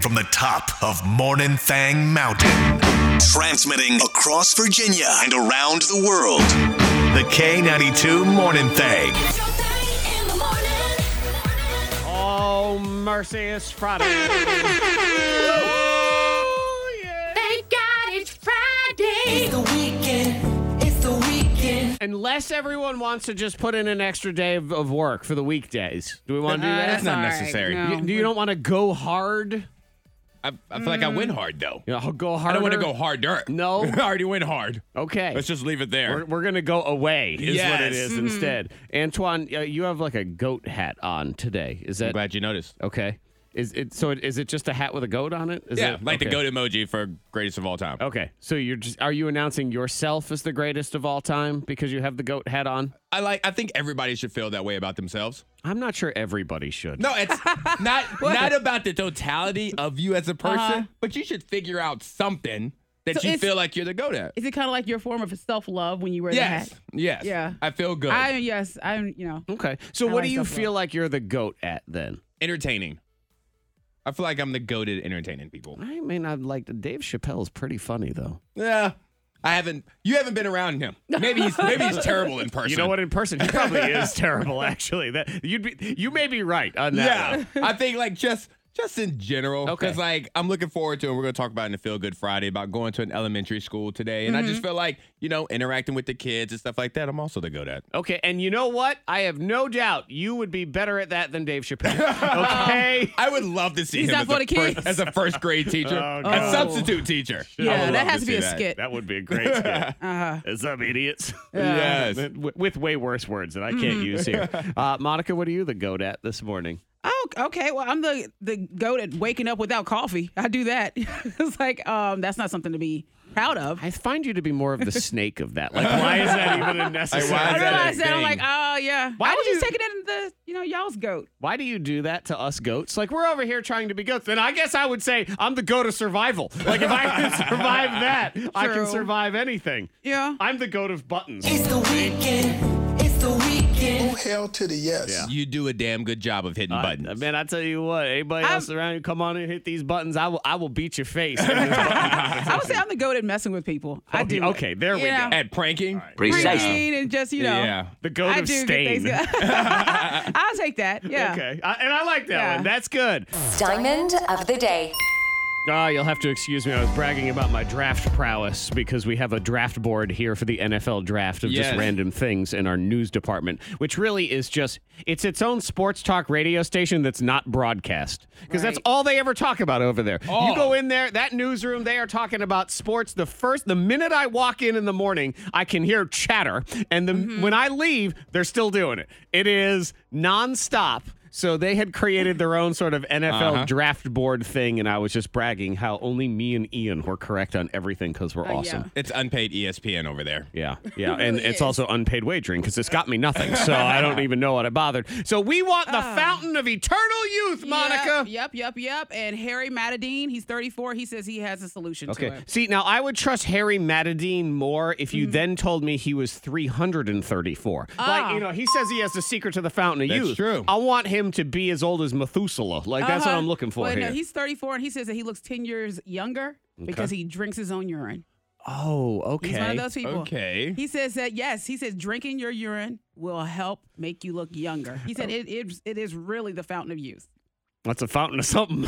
from the top of Morning Thang Mountain. Transmitting across Virginia and around the world. The K92 Morning Thang. Oh, mercy, it's Friday. Oh, yeah. Thank God it's Friday. It's the weekend. It's the weekend. Unless everyone wants to just put in an extra day of work for the weekdays. Do we want to do that? That's not necessary. No. You don't want to go hard? I feel like I win hard, though. You know, go harder? I don't want to go harder. No? I already win hard. Okay. Let's just leave it there. We're going to go away is what it Yes. is instead. Antoine, you have like a goat hat on today. Is I'm that glad you noticed. okay? Is it just a hat with a goat on it? Is Yeah, it, like the okay. goat emoji for greatest of all time. Okay. So are you announcing yourself as the greatest of all time because you have the goat hat on? I think everybody should feel that way about themselves. I'm not sure everybody should. No, it's not about the totality of you as a person, but you should figure out something that So you it's- feel like you're the goat at. Is it kind of like your form of self-love when you wear the hat? Yes. Yeah. I feel good. I'm, Okay. So I what like do you self-love. feel like you're the goat at then? Entertaining. I feel like I'm the goat at entertaining people. I mean, I'd like Dave Chappelle's pretty funny though. Yeah. You haven't been around him. Maybe he's terrible in person. You know what? In person, he probably is terrible. Actually, you may be right on that. Yeah. I think like just in general. Okay. Because like I'm looking forward to, and we're gonna talk about in the Feel Good Friday about going to an elementary school today. And I just feel like, interacting with the kids and stuff like that, I'm also the goat at. Okay, and you know what? I have no doubt you would be better at that than Dave Chappelle. Okay. I would love to see He's him not as for the kids. as a first grade teacher. Oh, A no. substitute teacher. I Yeah, would that love has to be see a that. skit. That would be a great skit. What's up, idiots? Yes. With way worse words that I can't use here. Monica, what are you the goat at this morning? Oh, okay. Well, I'm the goat at waking up without coffee. I do that. It's like that's not something to be proud of. I find you to be more of the snake of that. Like, why is that even a necessary? Why I is that a realize that. I'm thing? like, oh yeah. Why I was do just you- taking it in the y'all's goat. Why do you do that to us goats? Like, we're over here trying to be goats. Then I guess I would say I'm the goat of survival. Like, if I can survive that, I can True. survive anything. Yeah. I'm the goat of buttons. It's the weekend. It's the weekend. Hell to the yes. Yeah. You do a damn good job of hitting buttons. Man, I tell you what, anybody else around you, come on and hit these buttons. I will beat your face. in this button I would say I'm the goat at messing with people. I do. Okay, there we Yeah. go. At pranking? Precisely. And just Yeah. The goat I of do get things stain. I'll take that. Yeah. Okay, and I like that Yeah. one. That's good. Diamond of the day. You'll have to excuse me. I was bragging about my draft prowess because we have a draft board here for the NFL draft of just Yes. random things in our news department, which really is it's its own sports talk radio station that's not broadcast because that's Right. all they ever talk about over there. Oh. You go in there, that newsroom, they are talking about sports. The minute I walk in the morning, I can hear chatter. And when I leave, they're still doing it. It is nonstop. So they had created their own sort of NFL draft board thing, and I was just bragging how only me and Ian were correct on everything because we're awesome. It's unpaid ESPN over there. Yeah, and it's also unpaid wagering because it's got me nothing, so I don't even know what I bothered. So we want the fountain of eternal youth, Monica. Yep. And Harry Matadine, he's 34. He says he has a solution to Okay. it. See, now I would trust Harry Matadine more if you then told me he was 334. Like, he says he has the secret to the fountain of That's youth. true. I want him to be as old as Methuselah. Like, that's what I'm looking for Well, here. No, he's 34, and he says that he looks 10 years younger because he drinks his own urine. Oh, okay. He's one of those people. Okay. He says that, yes, he says drinking your urine will help make you look younger. He said it is really the fountain of youth. That's a fountain of something.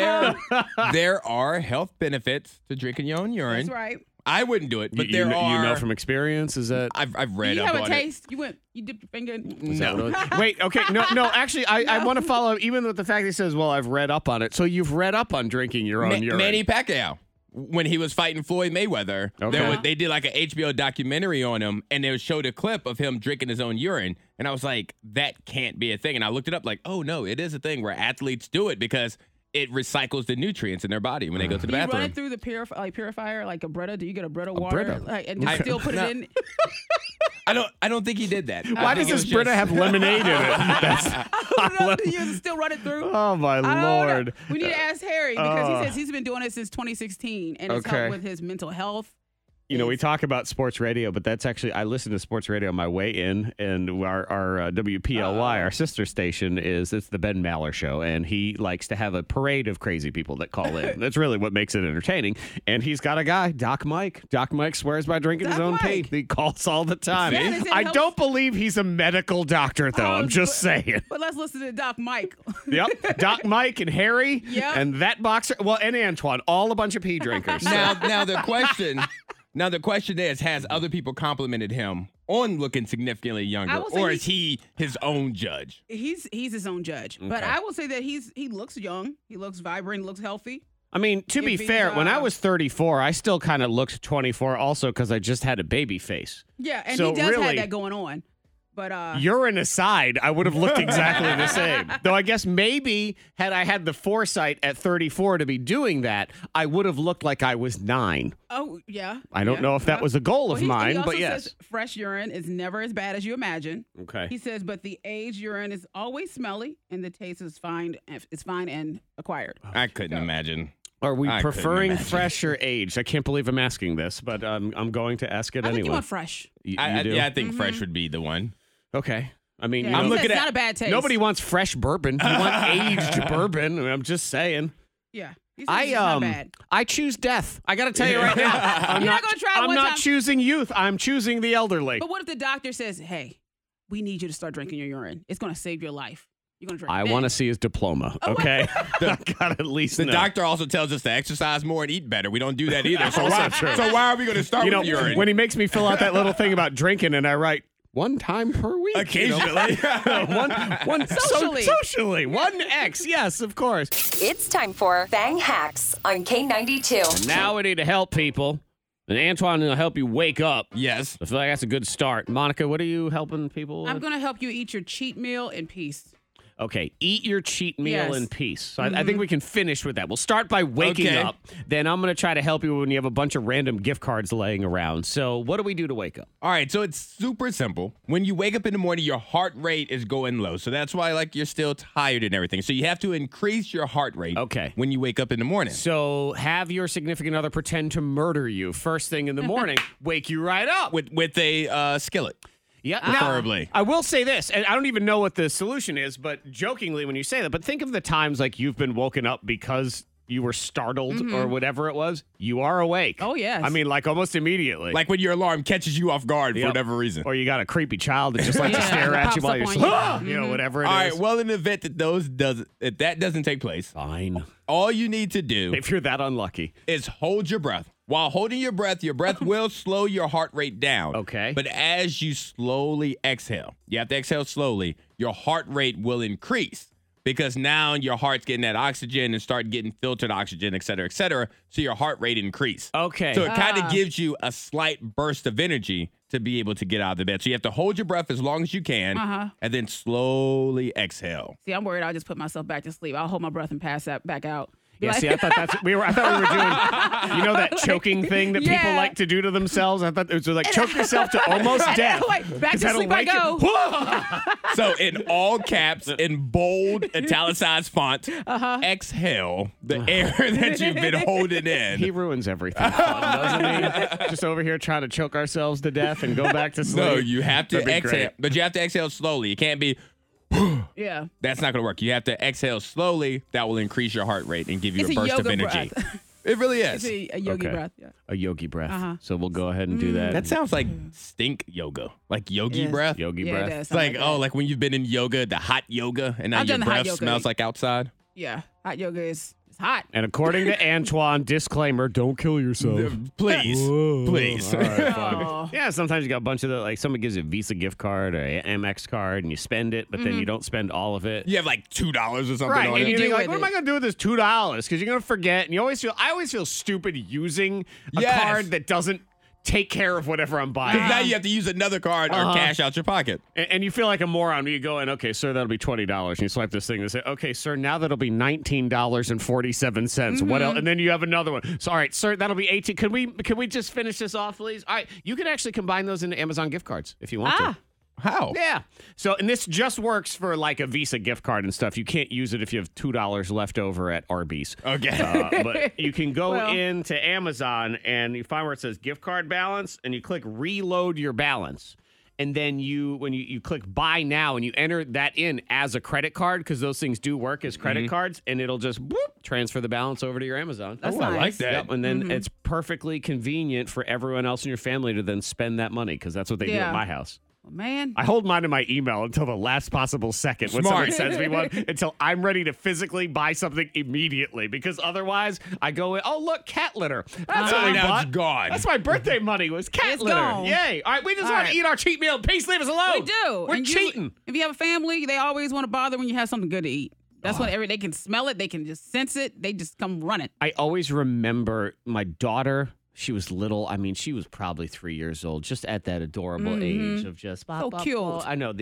There are health benefits to drinking your own urine. That's right. I wouldn't do it, but you there are. You know from experience, is that? I've read You up have a on taste. You dipped your finger in. Is that what it was? Wait, okay. No, actually, I want to follow up, even with the fact that he says, well, I've read up on it. So you've read up on drinking your own urine. Manny Pacquiao, when he was fighting Floyd Mayweather, Okay. they did like an HBO documentary on him, and they showed a clip of him drinking his own urine. And I was like, that can't be a thing. And I looked it up, like, oh no, it is a thing where athletes do it because it recycles the nutrients in their body when they go to the Do you bathroom. run it through the purifier like a Brita? Do you get a Brita water Brita? and just still put it in? I don't think he did that. Why does this Brita have lemonade in it? That's, I don't know. Do you still run it through? oh, my I don't Lord. know. We need to ask Harry because he says he's been doing it since 2016 and it's Okay. helped with his mental health. You know, we talk about sports radio, but that's actually, I listen to sports radio on my way in, and our WPLY, our sister station, it's the Ben Maller Show, and he likes to have a parade of crazy people that call in. That's really what makes it entertaining. And he's got a guy, Doc Mike. Doc Mike swears by drinking his own tea. He calls all the time. Yeah, they said I helps- don't believe he's a medical doctor, though. I'm just saying. But let's listen to Doc Mike. Yep. Doc Mike and Harry Yep. and that boxer, well, and Antoine, all a bunch of pee drinkers. Now the question is, has other people complimented him on looking significantly younger, I will say or is he his own judge? He's his own judge. But Okay. I will say that he looks young. He looks vibrant. Looks healthy. I mean, to be If he's, fair, when I was 34, I still kind of looked 24 also because I just had a baby face. Yeah, and So he does really- have that going on. But Urine aside, I would have looked exactly the same. Though I guess maybe had I had the foresight at 34 to be doing that, I would have looked like I was 9. oh yeah, I don't know if that was a goal of he mine, also but yes. says fresh urine is never as bad as you imagine. Okay. He says, but the aged urine is always smelly, and the taste is fine. It's fine and acquired. I couldn't imagine. Are we I couldn't preferring imagine. fresh or aged? I can't believe I'm asking this, but I'm going to ask it I think anyway. you want fresh. You I do? yeah, I think fresh would be the one. Okay. I mean, Yeah, you he know, says looking it's at- not a bad taste. nobody wants fresh bourbon. You want aged bourbon. I mean, I'm just saying. Yeah, he says it's not bad. I choose death. I got to tell you right now. I'm You're not gonna try it I'm one not time? choosing youth. I'm choosing the elderly. But what if the doctor says, "Hey, we need you to start drinking your urine. It's going to save your life. You're going to drink." I then." want to see his diploma. Okay, I got at least The know. doctor also tells us to exercise more and eat better. We don't do that either. So Also why? true. So why are we going to start You know, with urine? when he makes me fill out that little thing about drinking, and I write 1 time per week. Occasionally. one Socially. socially. 1X. Yes, of course. It's time for Thang Hacks on K92. Now we need to help people, and Antoine will help you wake up. Yes. I feel like that's a good start. Monica, what are you helping people with? I'm going to help you eat your cheat meal in peace. Okay, eat your cheat meal Yes. in peace. So I think we can finish with that. We'll start by waking Okay. up. Then I'm going to try to help you when you have a bunch of random gift cards laying around. So what do we do to wake up? All right, so it's super simple. When you wake up in the morning, your heart rate is going low. So that's why like you're still tired and everything. So you have to increase your heart rate Okay. when you wake up in the morning. So have your significant other pretend to murder you first thing in the morning. Wake you right up. With a skillet. Yeah, Preferably. I will say this, and I don't even know what the solution is, but jokingly when you say that, but think of the times like you've been woken up because you were startled or whatever it was. You are awake. Oh, yes. I mean, like almost immediately. Like when your alarm catches you off guard for Yep. whatever reason. Or you got a creepy child that just likes to Yeah, stare that at you pops while up you're on sleeping. you. You know, whatever it is. All right, well, in the event that if that doesn't take place, Fine. all you need to do If you're that unlucky. is hold your breath. While holding your breath will slow your heart rate down. Okay. But as you slowly exhale, you have to exhale slowly, your heart rate will increase because now your heart's getting that oxygen and start getting filtered oxygen, et cetera, so your heart rate increase. Okay. So it kind of gives you a slight burst of energy to be able to get out of the bed. So you have to hold your breath as long as you can and then slowly exhale. See, I'm worried I'll just put myself back to sleep. I'll hold my breath and pass that back out. Be Yeah, like- see, I thought we were doing, you know, that choking thing that people Yeah. like to do to themselves. I thought it was like choke yourself to almost death. Like, back 'Cause to that'll sleep I wake you- go. So in all caps, in bold italicized font, exhale the air that you've been holding in. He ruins everything, doesn't he? Just over here trying to choke ourselves to death and go back to sleep. No, you have to That'd be exhale, great. but you have to exhale slowly. It can't be. Yeah. That's not going to work. You have to exhale slowly. That will increase your heart rate and give you It's a a burst of yoga energy. breath. It really is. It's a yogi Okay. breath. Yeah. A yogi breath. So we'll go ahead and do that. That sounds like stink yoga, like yogi Yes. breath. yogi Yeah, it breath. does. It's like, Something oh, that. like when you've been in yoga, the hot yoga, and now I've your done the hot breath yoga. smells like outside. Yeah. Hot yoga is it's hot. And according to Antoine, disclaimer: don't kill yourself. Please, please. All right, fine. Oh. Yeah, sometimes you got a bunch of the, like somebody gives you a Visa gift card or an Amex card and you spend it, but then you don't spend all of it. You have like $2 or something Right, on and you it. think like, with what am I it. going to do with this $2? Because you're going to forget, and you always feel. I always feel stupid using a Yes. card that doesn't take care of whatever I'm buying. Because now you have to use another card or cash out your pocket. And you feel like a moron when you go in, okay, sir, that'll be $20. And you swipe this thing and say, okay, sir, now that'll be $19.47. What else? And then you have another one. So, all right, sir, that'll be 18. Can we just finish this off, please? All right, you can actually combine those into Amazon gift cards if you want to. How? Yeah. So, and this just works for like a Visa gift card and stuff. You can't use it if you have $2 left over at Arby's. Okay. But you can go Well. into Amazon and you find where it says gift card balance and you click reload your balance. And then when you click buy now and you enter that in as a credit card, because those things do work as credit cards, and it'll just transfer the balance over to your Amazon. That's Oh, I like nice. that. Yep, and then it's perfectly convenient for everyone else in your family to then spend that money because that's what they do Yeah. at my house. Man. I hold mine in my email until the last possible second when Smart. somebody sends me one until I'm ready to physically buy something immediately because otherwise I go in, oh, look, cat litter. That's what we Now bought. it's gone. That's my birthday money was cat It's litter. gone. Yay. All right, we just All want to right. eat our cheat meal. Peace, leave us alone. We do. We're And cheating. If you have a family, they always want to bother when you have something good to eat. That's when they can smell it. They can just sense it. They just come running. I always remember my daughter. She was little. I mean, she was probably 3 years old, just at that adorable age of just So cute. I know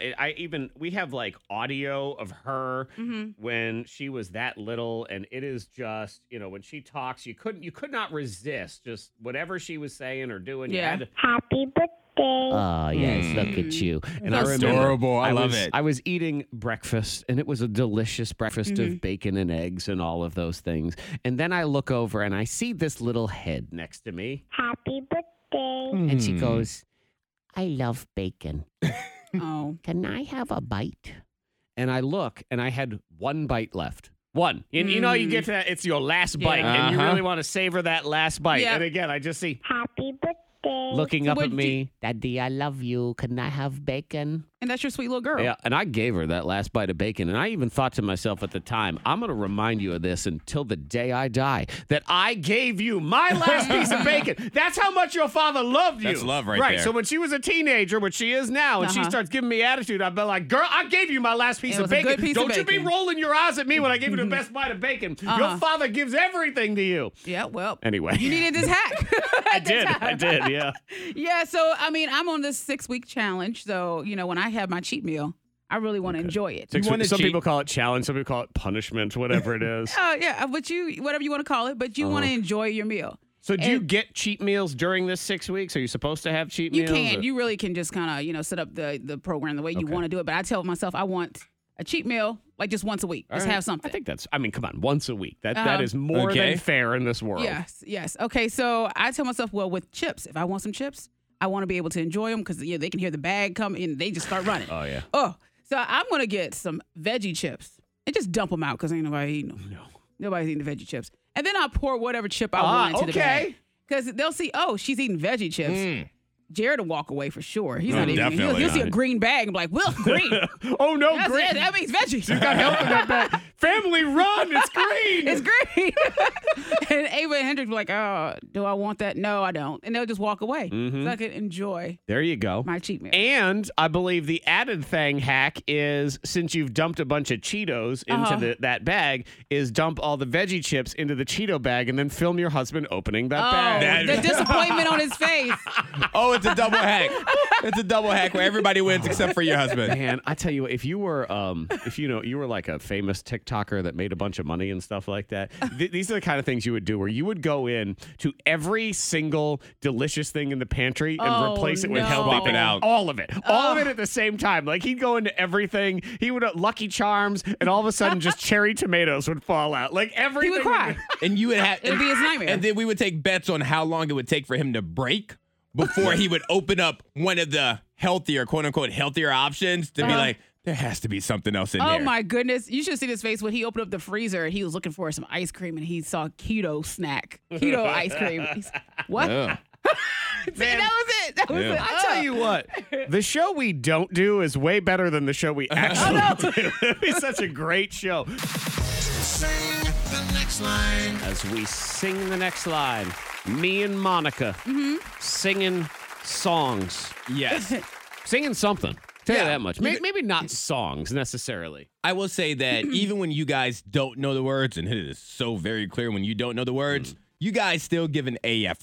we have like audio of her when she was that little, and it is just when she talks, you could not resist just whatever she was saying or doing. Yeah. You had to, Happy birthday. oh, yes, look at you. And I That's remember adorable. I love it. I was eating breakfast, and it was a delicious breakfast of bacon and eggs and all of those things. And then I look over, and I see this little head next to me, Happy birthday. and she goes, I love bacon. Oh. Can I have a bite? And I look, and I had one bite left. One. And you know, you get to that, it's your last bite, and you Uh-huh. really want to savor that last bite. Yeah. And again, I just see Happy birthday. looking So up at what'd me, Daddy, I love you. Can I have bacon? And that's your sweet little girl. Yeah, and I gave her that last bite of bacon, and I even thought to myself at the time, I'm going to remind you of this until the day I die, that I gave you my last piece of bacon. That's how much your father loved you. That's love right there. So when she was a teenager, which she is now, and she starts giving me attitude, I'd be like, girl, I gave you my last piece It of was a bacon. good piece of Don't you be bacon. rolling your eyes at me when I give you the best bite of bacon. Your father gives everything to you. Yeah, well. Anyway. You needed this hack. I did, yeah. Yeah, so I mean, I'm on this 6-week challenge. So, when I have my cheat meal, I really want to enjoy it. Some wanna cheat? people call it challenge, some people call it punishment, whatever it is. Oh, yeah, but whatever you want to call it, but you want to enjoy your meal. So do you And- get cheat meals during this 6 weeks? Are you supposed to have cheat You meals? can. or- You really can just kind of, set up the program the way you want to do it. But I tell myself I want a cheat meal like just once a week. Just All right. have something. I think come on, once a week. That is more Okay. than fair in this world. Yes. Okay, so I tell myself, well, with chips, if I want some chips, I want to be able to enjoy them because they can hear the bag come and they just start running. Oh, yeah. Oh, so I'm going to get some veggie chips and just dump them out because ain't nobody eating them. No. Nobody's eating the veggie chips. And then I'll pour whatever chip I want into the bag. Because they'll see, oh, she's eating veggie chips. Jared will walk away for sure. He's not even. definitely He'll see a not. green bag and be like, "Well, green. Oh, no, That's green. it. That means veggies. You got help in that bag. Family run. It's green. It's green." And Ava and Hendrix be like, "Oh, do I want that? No, I don't." And they'll just walk away. So I can enjoy There you go. my cheat meal. And I believe the added thing hack is since you've dumped a bunch of Cheetos into that bag, is dump all the veggie chips into the Cheeto bag and then film your husband opening that bag. The disappointment on his face. Oh, it's a double hack. It's a double hack where everybody wins except for your husband. Man, I tell you what, if you were you were like a famous TikToker that made a bunch of money and stuff like that, these are the kind of things you would do where you would go in to every single delicious thing in the pantry and Oh, replace it with no. healthy Swap it things. out. All of it. All of it at the same time. Like he'd go into everything. He would Lucky Charms and all of a sudden just cherry tomatoes would fall out. Like everything. He would cry. And you would have It'd be his nightmare. And then we would take bets on how long it would take for him to break before he would open up one of the healthier, quote unquote, healthier options to be like, there has to be something else in Oh there. my goodness. You should see his face when he opened up the freezer. He was looking for some ice cream and he saw keto ice cream. He's, what? Ugh. See, that was it. That was Yeah. it. I tell you what, the show we don't do is way better than the show we actually do. It'd be such a great show. Sing the next line. As we sing the next line, me and Monica singing songs. Yes. Singing something. Tell you Yeah. that much. Maybe not songs necessarily. I will say that even when you guys don't know the words, and it is so very clear when you don't know the words, you guys still give an A effort.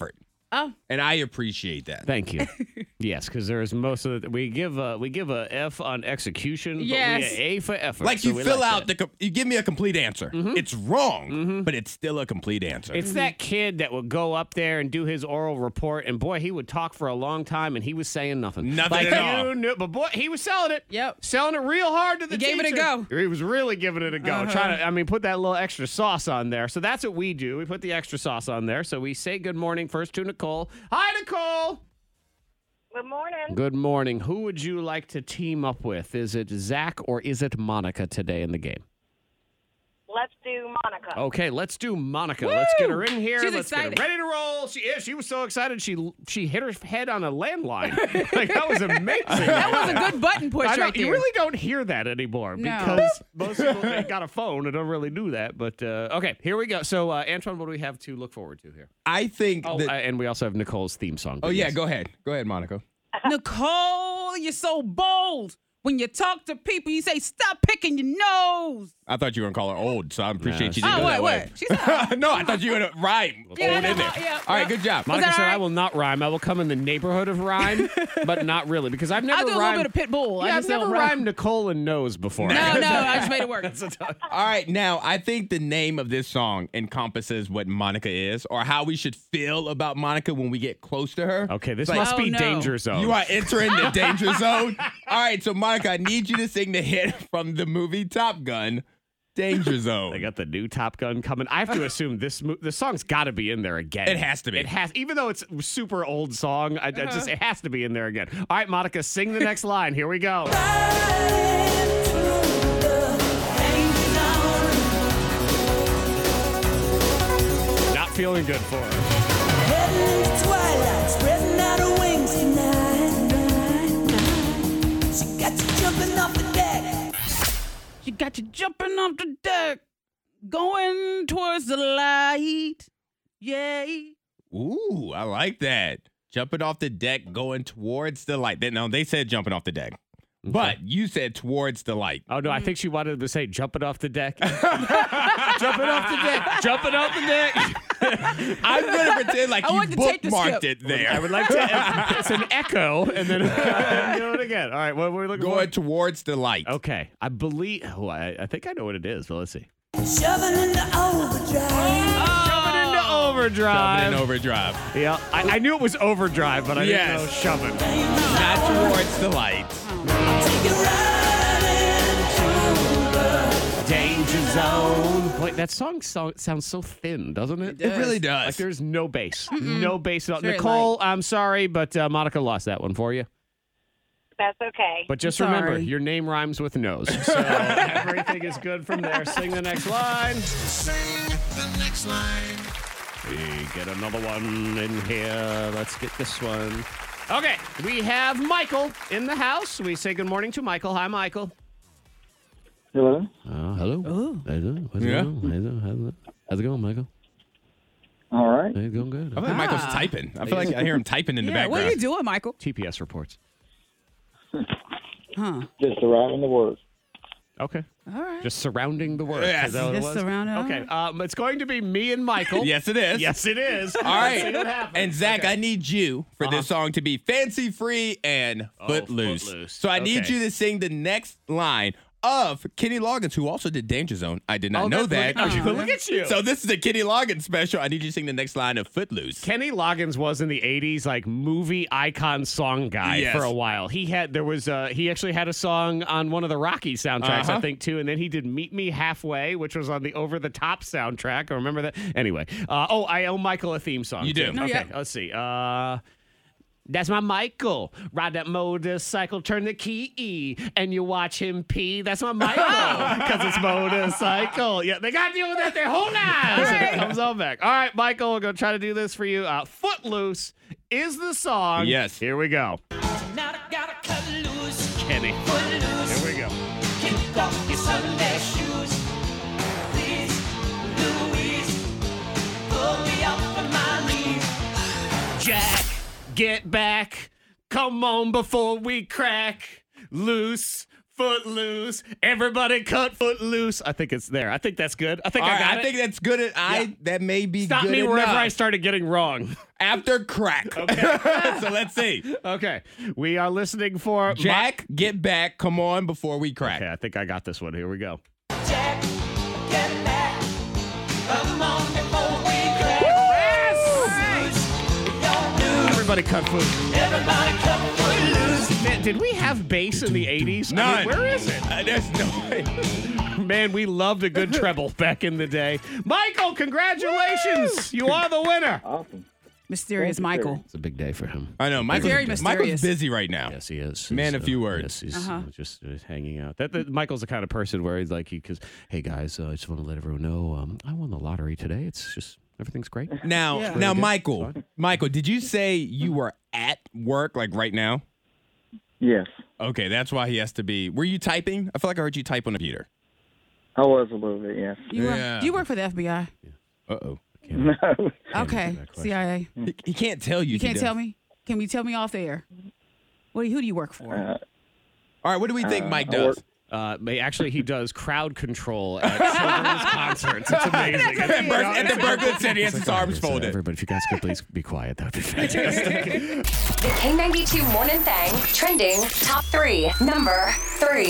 Oh. And I appreciate that. Thank you. Yes, because there's most of the, we give a F on execution, Yes. but we A for effort. Like so you we fill like out that. you give me a complete answer. It's wrong, but it's still a complete answer. It's that kid that would go up there and do his oral report, and boy, he would talk for a long time, and he was saying nothing. Nothing like, at all. You knew, but boy, he was selling it. Yep. Selling it real hard to the He gave it a teacher. go. He was really giving it a go. Trying to, put that little extra sauce on there. So that's what we do. We put the extra sauce on there. So we say good morning first to Nicole. Hi, Nicole. Good morning. Good morning. Who would you like to team up with? Is it Zach or is it Monica today in the game? Let's do Monica. Okay, let's do Monica. Let's get her in here. She's Let's excited. get her ready to roll. She was so excited she hit her head on a landline. Like that was amazing. That was a good button push I know, right there. you really don't hear that anymore No. because most people they got a phone and don't really do that. But okay, here we go. So Antoine, what do we have to look forward to here? I think Oh, that, and we also have Nicole's theme song. oh yeah, go ahead, Monica. Nicole, you're so bold. When you talk to people, you say, stop picking your nose. I thought you were gonna call her old, so I appreciate you didn't Oh, go that what? way. She said, No, I thought you were gonna rhyme Yeah, old no, in there. yeah, All right, yeah. good job. Monica that said, all right? I will not rhyme. I will come in the neighborhood of rhyme, but not really because I've never I'll do a rhymed. little bit of Pitbull. Yeah, I I've just never don't rhyme. rhymed Nicole and nose before. No, I just made it work. All right, now I think the name of this song encompasses what Monica is, or how we should feel about Monica when we get close to her. Okay, this Like, must Oh, be no. Danger Zone. You are entering the danger zone. All right, so Monica, I need you to sing the hit from the movie Top Gun, Danger Zone. They got the new Top Gun coming. I have to assume this song's got to be in there again. It has to be. It has, even though it's a super old song. I just it has to be in there again. All right, Monica, sing the next line. Here we go. Not feeling good for her. She got you jumping off the deck, going towards the light. Yay. Ooh, I like that. Jumping off the deck, going towards the light. No, they said jumping off the deck. But you said towards the light. Oh, no, I think she wanted to say jumping off the deck. Jumping off the deck. Jumping off the deck. I'm going to pretend like I you want to take the bookmarked skip. it there. I would like to. It's an echo, and then do it again. All right, what we're looking Going for? towards the light. Okay, I believe. Oh, I think I know what it is. But let's see. Shoving into overdrive. Shoving into overdrive. Shoving in overdrive. Yeah, I knew it was overdrive, but I didn't know Yes. shoving. Not towards the light. Take it right into Danger zone. Wait, that song sounds so thin, doesn't it? It really does. Like there's no bass. No bass at all. Very Nicole, I'm sorry, but Monica lost that one for you. That's okay. But just Sorry. remember, your name rhymes with nose. So everything is good from there. Sing the next line. We get another one in here. Let's get this one. Okay, we have Michael in the house. We say good morning to Michael. Hi, Michael. Hello. Hello. Oh. Yeah. How's it going, Michael? All right. It's going good. I feel like Michael's typing. I feel like I hear him typing in the Yeah, background. what are you doing, Michael? TPS reports. Huh. Just arriving to work. Okay. All right. Just surrounding the word. Yes. Is that what it Just was? surrounding- Okay. It's going to be me and Michael. Yes, it is. Yes, it is. All Let's see right. what happens. And Zach, Okay. I need you for this song to be fancy free and footloose. Footloose. So I need Okay. you to sing the next line of Kenny Loggins, who also did Danger Zone. I did not know that. Look at you. So this is a Kenny Loggins special. I need you to sing the next line of Footloose. Kenny Loggins was in the 80s like movie icon song guy Yes. for a while. He actually had a song on one of the Rocky soundtracks, I think, too. And then he did Meet Me Halfway, which was on the Over the Top soundtrack. I remember that. Anyway. I owe Michael a theme song. You do. too. Oh, Okay, yeah. let's see. That's my Michael. Ride that motorcycle, turn the key, and you watch him pee. That's my Michael, because it's motorcycle. Yeah, they got to deal with that their whole lives. And it comes all back. All right, Michael, we're going to try to do this for you. Footloose is the song. Yes. Here we go. now I gotta cut loose. Kenny. Footloose. Here we go. Kick off your Sunday shoes. Please, Louise, pull me up on my knees. Jack, get back. Come on before we crack loose. Footloose. Everybody cut Footloose. I think it's there. I think that's good. I think All I right, got I it. think that's good. That may be Stop good me wherever enough. I started getting wrong. After crack. Okay. So let's see. Okay. We are listening for Jack, get back. Come on before we crack. Okay, I think I got this one. Here we go. Jack, get back. Come on before we crack. Everybody cut foot. Everybody cut foot loose. Man, did we have bass in the 80s? None. Where is it? There's no way. Man, we loved a good treble back in the day. Michael, congratulations. You are the winner. Awesome. Mysterious Thank you, Michael. It's a big day for him. I know. Very Michael's mysterious. busy right now. Yes, he is. Man, He's, a few words. Yes, he's just hanging out. Michael's the kind of person where he's like, because, hey guys, I just want to let everyone know I won the lottery today. It's just everything's great. Now, Yeah. now, Really Michael, did you say you were at work like right now? Yes, Okay, that's why he has to be. Were you typing? I feel like I heard you type on the computer. I was a little bit. Yes. Yeah. Do you work for the FBI? Uh-oh. No. Okay, that question. CIA. He can't tell you. You if he can't does. tell me? Can you tell me off the air? Who do you work for? All right, what do we think Mike I does? Actually, he does crowd control at children's concerts. It's amazing. At the Berkeley City, has his arms folded. Everybody, if you guys could please be quiet, that would be fantastic. The K92 Morning Thang trending top 3. Number 3.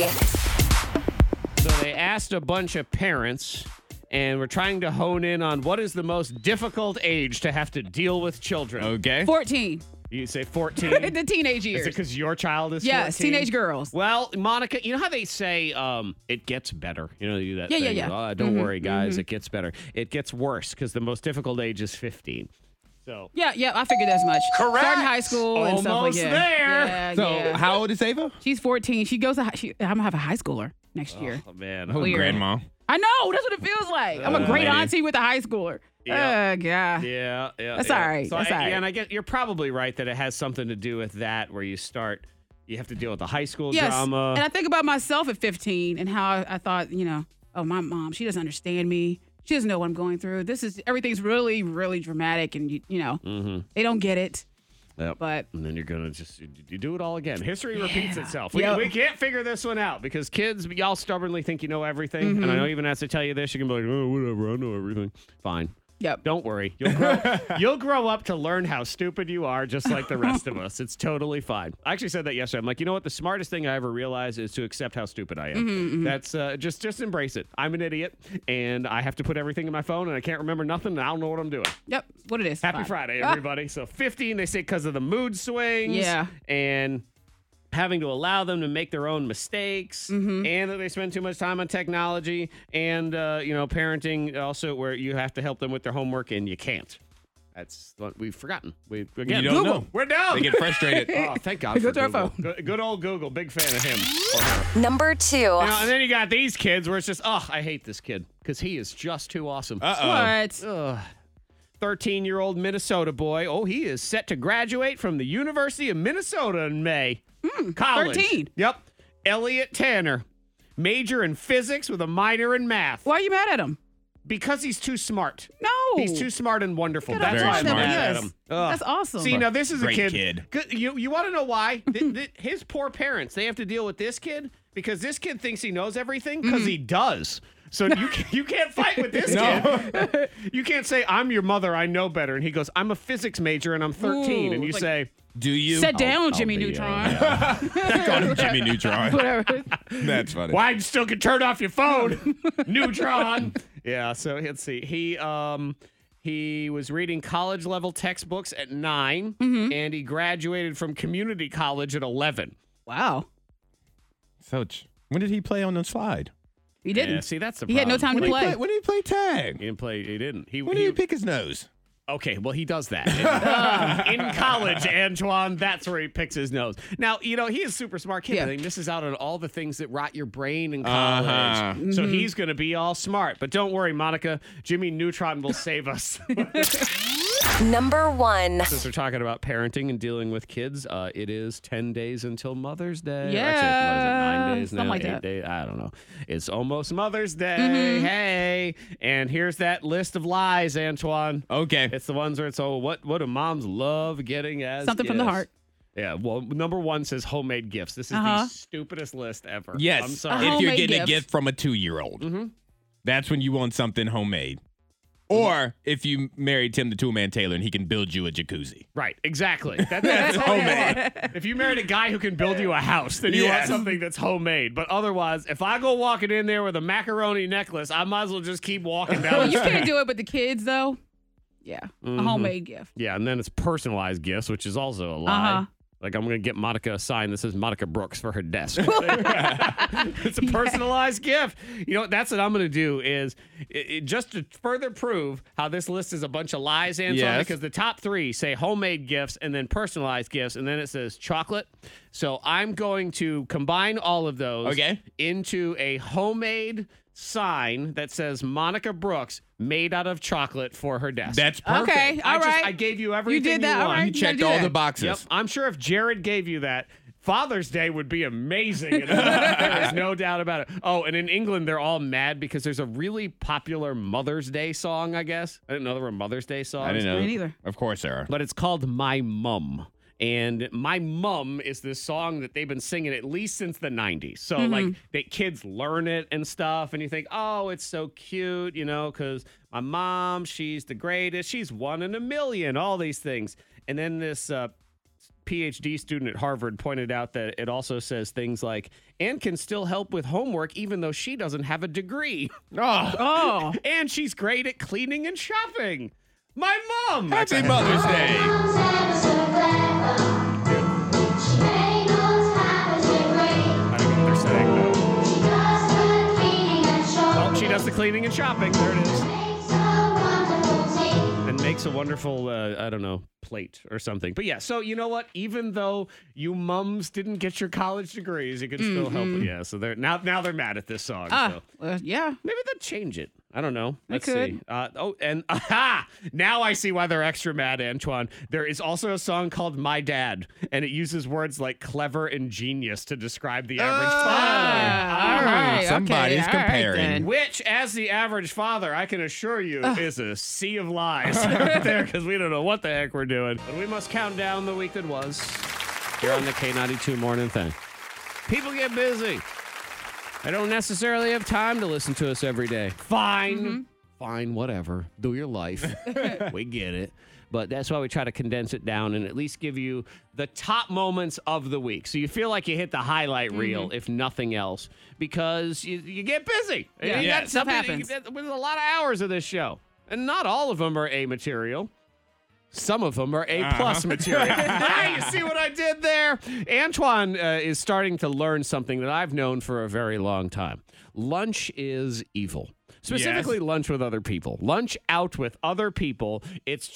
So they asked a bunch of parents, and we're trying to hone in on what is the most difficult age to have to deal with children. Okay. 14. You say 14? The teenage Is it years. because your child is Yes, 14? teenage girls. Well, Monica, you know how they say it gets better? You know, they do that Yeah, yeah, thing. yeah. Oh, don't worry, guys. It gets better. It gets worse because the most difficult age is 15. So Yeah, I figured as much. Correct. Starting high school and stuff like Almost that. there. Yeah, So, yeah. how old is Ava? She's 14. She goes to I'm going to have a high schooler next year. Oh, man. Oh, Weird. grandma. I know. That's what it feels like. I'm a great lady. auntie with a high schooler. Yeah. God. Yeah. That's yeah. all right. So That's all right. And I guess you're probably right that it has something to do with that, where you have to deal with the high school Yes. drama. And I think about myself at 15 and how I thought, oh, my mom, she doesn't understand me. She doesn't know what I'm going through. Everything's really, really dramatic, and they don't get it. Yep. But and then you're gonna you do it all again. History repeats itself. We, Yep. we can't figure this one out because kids, y'all stubbornly think you know everything. And I know even as I tell you this, you can be like, oh, whatever, I know everything. Fine. Yep. Don't worry. You'll grow up to learn how stupid you are, just like the rest of us. It's totally fine. I actually said that yesterday. I'm like, you know what? The smartest thing I ever realized is to accept how stupid I am. That's just embrace it. I'm an idiot, and I have to put everything in my phone, and I can't remember nothing, and I don't know what I'm doing. Yep, what it is. Happy Fine. Friday, Ah, everybody. So 15, they say because of the mood swings. Yeah. And having to allow them to make their own mistakes, and that they spend too much time on technology, and parenting also where you have to help them with their homework and you can't. That's what we've forgotten. Again, You don't Google. know. We're down. They get frustrated. Oh, thank God Go for to our Google. phone. Good old Google. Big fan of him or her. Number 2. And then you got these kids where it's just, I hate this kid because he is just too awesome. Uh-oh. What? 13-year-old Minnesota boy. Oh, he is set to graduate from the University of Minnesota in May. College. 13. Yep. Elliot Tanner. Major in physics with a minor in math. Why are you mad at him? Because he's too smart. No. He's too smart and wonderful. Good That's Very why I'm smart. mad at Yes. him. Ugh. That's awesome. See, now this is Great a kid. Good- You want to know why? His poor parents, they have to deal with this kid because this kid thinks he knows everything because he does. So you can't fight with this kid. You can't say, I'm your mother, I know better. And he goes, I'm a physics major and I'm 13. Ooh, and you like- say, Do you? Sit down, I'll Jimmy be, Neutron. Call him Jimmy Neutron. Whatever. That's funny. why you still can turn off your phone? Neutron. Yeah, so let's see. He was reading college level textbooks at 9 and he graduated from community college at 11. Wow. So, when did he play on the slide? He didn't. Yeah, see, that's the He had no problem. time to play. When did he play tag? He didn't play. He didn't. When did he pick his nose? Okay, well, he does that. In college, Antoine, that's where he picks his nose. Now, he is a super smart kid. Yeah. But he misses out on all the things that rot your brain in college. So he's going to be all smart. But don't worry, Monica. Jimmy Neutron will save us. Number 1. Since we're talking about parenting and dealing with kids, it is 10 days until Mother's Day. Yeah. Actually, what is it, 9 days Something now? like 8 that. days? I don't know. It's almost Mother's Day. Hey. And here's that list of lies, Antoine. Okay. It's the ones where it's, what do moms love getting as Something from the gifts? heart. Yeah, well, number 1 says homemade gifts. This is the stupidest list ever. Yes. I'm sorry. If you're Homemade getting a gift. gift from a 2-year-old, that's when you want something homemade. Or if you married Tim the Toolman Taylor and he can build you a jacuzzi. Right, exactly. That's homemade. If you married a guy who can build you a house, then you want Yes. something that's homemade. But otherwise, if I go walking in there with a macaroni necklace, I might as well just keep walking down Well, the you street. can't do it with the kids, though. Yeah, a homemade gift. Yeah, and then it's personalized gifts, which is also a lie. Like, I'm going to get Monica a sign that says Monica Brooks for her desk. It's a personalized gift. You know, that's what I'm going to do is just to further prove how this list is a bunch of lies, Antoine, Yes. because the top 3 say homemade gifts and then personalized gifts, and then it says chocolate. So I'm going to combine all of those into a homemade sign that says Monica Brooks made out of chocolate for her desk. That's perfect. Okay, all right. I gave you everything You did that. All want. right. You checked gotta do all the that. boxes. Yep. I'm sure if Jared gave you that, Father's Day would be amazing. There's no doubt about it. Oh, and in England, they're all mad because there's a really popular Mother's Day song, I guess. I didn't know there were Mother's Day songs. I didn't know. Me neither. Of course there are. But it's called My Mum. And My Mum is this song that they've been singing at least since the 90s. So, like, the kids learn it and stuff. And you think, oh, it's so cute, you know, because my mom, she's the greatest. She's 1 in a million, all these things. And then this PhD student at Harvard pointed out that it also says things like, and can still help with homework even though she doesn't have a degree. Oh. And she's great at cleaning and shopping. My mom. Happy Mother's Day. I don't know what they're saying, though. Well, she does the cleaning and shopping. There it is. And makes a wonderful, I don't know, plate or something. But yeah, so you know what? Even though you mums didn't get your college degrees, you can still help. Yeah, so they're now they're mad at this song. So. Yeah. Maybe they'll change it. I don't know. Let's could. see. And aha! Now I see why they're extra mad, Antoine. There is also a song called My Dad, and it uses words like clever and genius to describe the average father. All right. Somebody's okay. All right, comparing. then. Which, as the average father, I can assure you is a sea of lies right there because we don't know what the heck we're doing. But we must count down the week that was here on the K92 Morning Thing. People get busy. I don't necessarily have time to listen to us every day. Fine. Fine, whatever. Do your life. We get it. But that's why we try to condense it down and at least give you the top moments of the week. So you feel like you hit the highlight reel, if nothing else, because you get busy. Yeah. You got Stuff something happens. with a lot of hours of this show. And not all of them are A material. Some of them are A+ material. Hey, you see what I did there? Antoine is starting to learn something that I've known for a very long time. Lunch is evil. Specifically, lunch with other people. Lunch out with other people. It's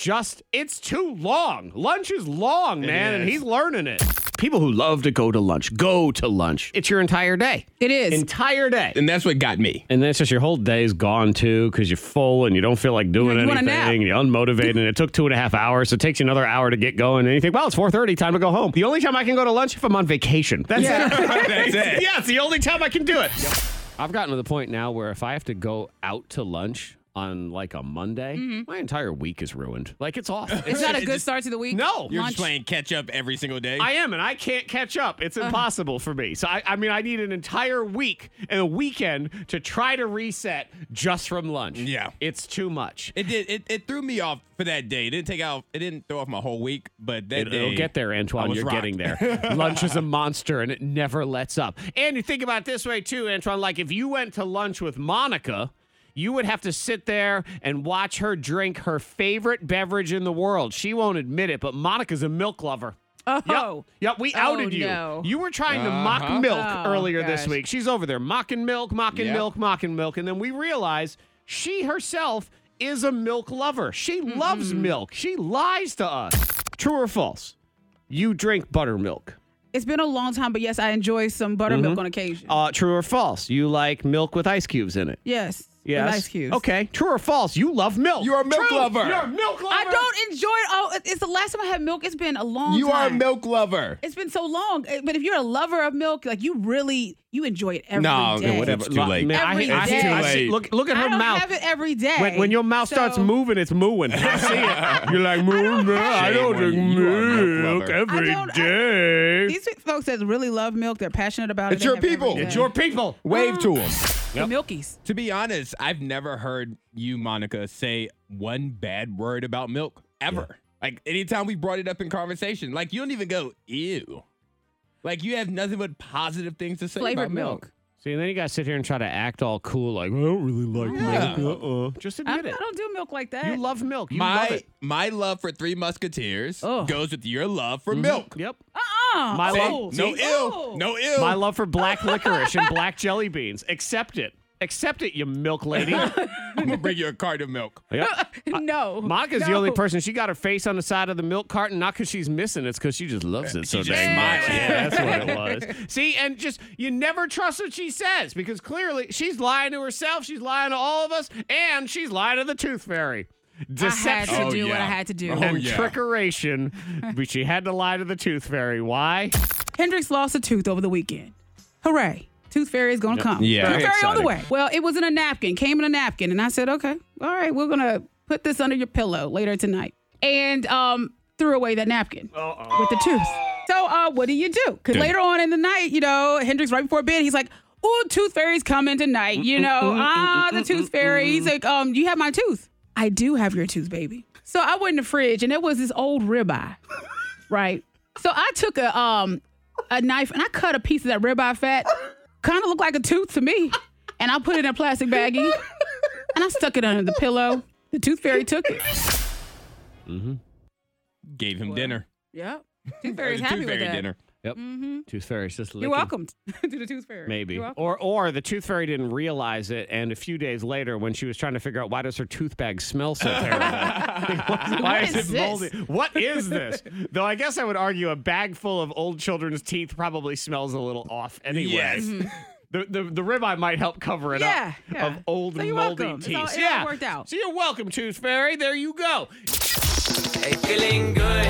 too long. Lunch is long, man, and he's learning it. People who love to go to lunch, go to lunch. It's your entire day. It is. Entire day. And that's what got me. And then it's just your whole day's gone too because you're full and you don't feel like doing You want a nap. anything. You're unmotivated and it took 2.5 hours. So it takes you another hour to get going. And you think, well, it's 4:30, time to go home. The only time I can go to lunch if I'm on vacation. That's it. That's it. Yeah, it's the only time I can do it. I've gotten to the point now where if I have to go out to lunch on like a Monday, my entire week is ruined. Like it's off. It's not a good start to the week. No. You're Lunch. just playing catch up every single day. I am, and I can't catch up. It's impossible for me. So, I mean, I need an entire week and a weekend to try to reset just from lunch. Yeah. It's too much. It did. It threw me off for that day. It didn't throw off my whole week, but that day. It'll get there, I Antoine. was You're rocked. getting there. Lunch is a monster, and it never lets up. And you think about it this way, too, Antoine. Like, if you went to lunch with Monica, you would have to sit there and watch her drink her favorite beverage in the world. She won't admit it, but Monica's a milk lover. Oh. Yep, we outed you. no. You were trying to mock milk Oh, earlier this gosh. week. She's over there mocking milk, mocking Yep. milk, mocking milk. And then we realize she herself is a milk lover. She loves milk. She lies to us. True or false? You drink buttermilk. It's been a long time, but yes, I enjoy some buttermilk on occasion. True or false? You like milk with ice cubes in it. Yes. Yes. With ice cubes. Okay. True or false? You love milk. You're a milk True. lover. You're a milk lover. I don't enjoy it. Oh, it's the last time I had milk. It's been a long You time. are a milk lover. It's been so long. But if you're a lover of milk, like you enjoy it every day. No, whatever. It's too late. Man, Every I day. see- I It's too see- late. Look at her I don't mouth. have it every day. When your mouth starts So- moving, it's mooing. I see it. You're like, moo, moo, I don't Shame on drink you. You are a milk milk lover. every day. These folks that really love milk, they're passionate about it. It's they your have it every people. day. It's your people. Wave to them. The Milkies. To be honest, I've never heard you, Monica, say one bad word about milk ever. Like anytime we brought it up in conversation, like you don't even go, ew. Like you have nothing but positive things to say Flavored about milk. See, and then you guys sit here and try to act all cool, like, I don't really like Yeah. milk. Just I admit it. don't do milk like that. You love milk. You love My it. my love for Three Musketeers Ugh. goes with your love for milk. Yep. My love- No ill. No ill. My love for black licorice and black jelly beans. Accept it. Accept it, you milk lady. I'm gonna bring you a carton of milk. Yep. No. Monica's the No. only person. She got her face on the side of the milk carton, not because she's missing it's because she just loves it so She's just dang much. smiling. Yeah, that's what it was. See, and just you never trust what she says because clearly she's lying to herself, she's lying to all of us, and she's lying to the tooth fairy. I had Deception to Oh, do what yeah. I had to do. Oh, and yeah. trickeration, but she had to lie to the tooth fairy. Why? Hendrix lost a tooth over the weekend. Hooray. Tooth fairy is going to come. Yeah. Tooth Very fairy on the exciting. way. Well, it was in a napkin, came in a napkin. And I said, okay, all right, we're going to put this under your pillow later tonight. And threw away that napkin with the tooth. So what do you do? Because later on in the night, Hendrix, right before bed, he's like, ooh, tooth fairy's coming tonight. The tooth fairy. He's like, do you have my tooth? I do have your tooth, baby. So I went in the fridge, and there was this old ribeye, right? So I took a knife, and I cut a piece of that ribeye fat. Kind of looked like a tooth to me. And I put it in a plastic baggie, and I stuck it under the pillow. The tooth fairy took it. Gave him dinner. Yep. Tooth Or fairy's the happy tooth with fairy that. dinner. Yep. Tooth fairy's just licking. You're welcome to the tooth fairy. Maybe. You're welcome. Or the tooth fairy didn't realize it, and a few days later, when she was trying to figure out why does her tooth bag smell so terrible, why What is is it this? moldy? What is this? Though I guess I would argue a bag full of old children's teeth probably smells a little off anyway. Yes. The ribeye might help cover it Yeah, up yeah. of old So you're moldy welcome. teeth. It all worked out. So you're welcome, tooth fairy. There you go. Hey, feeling good.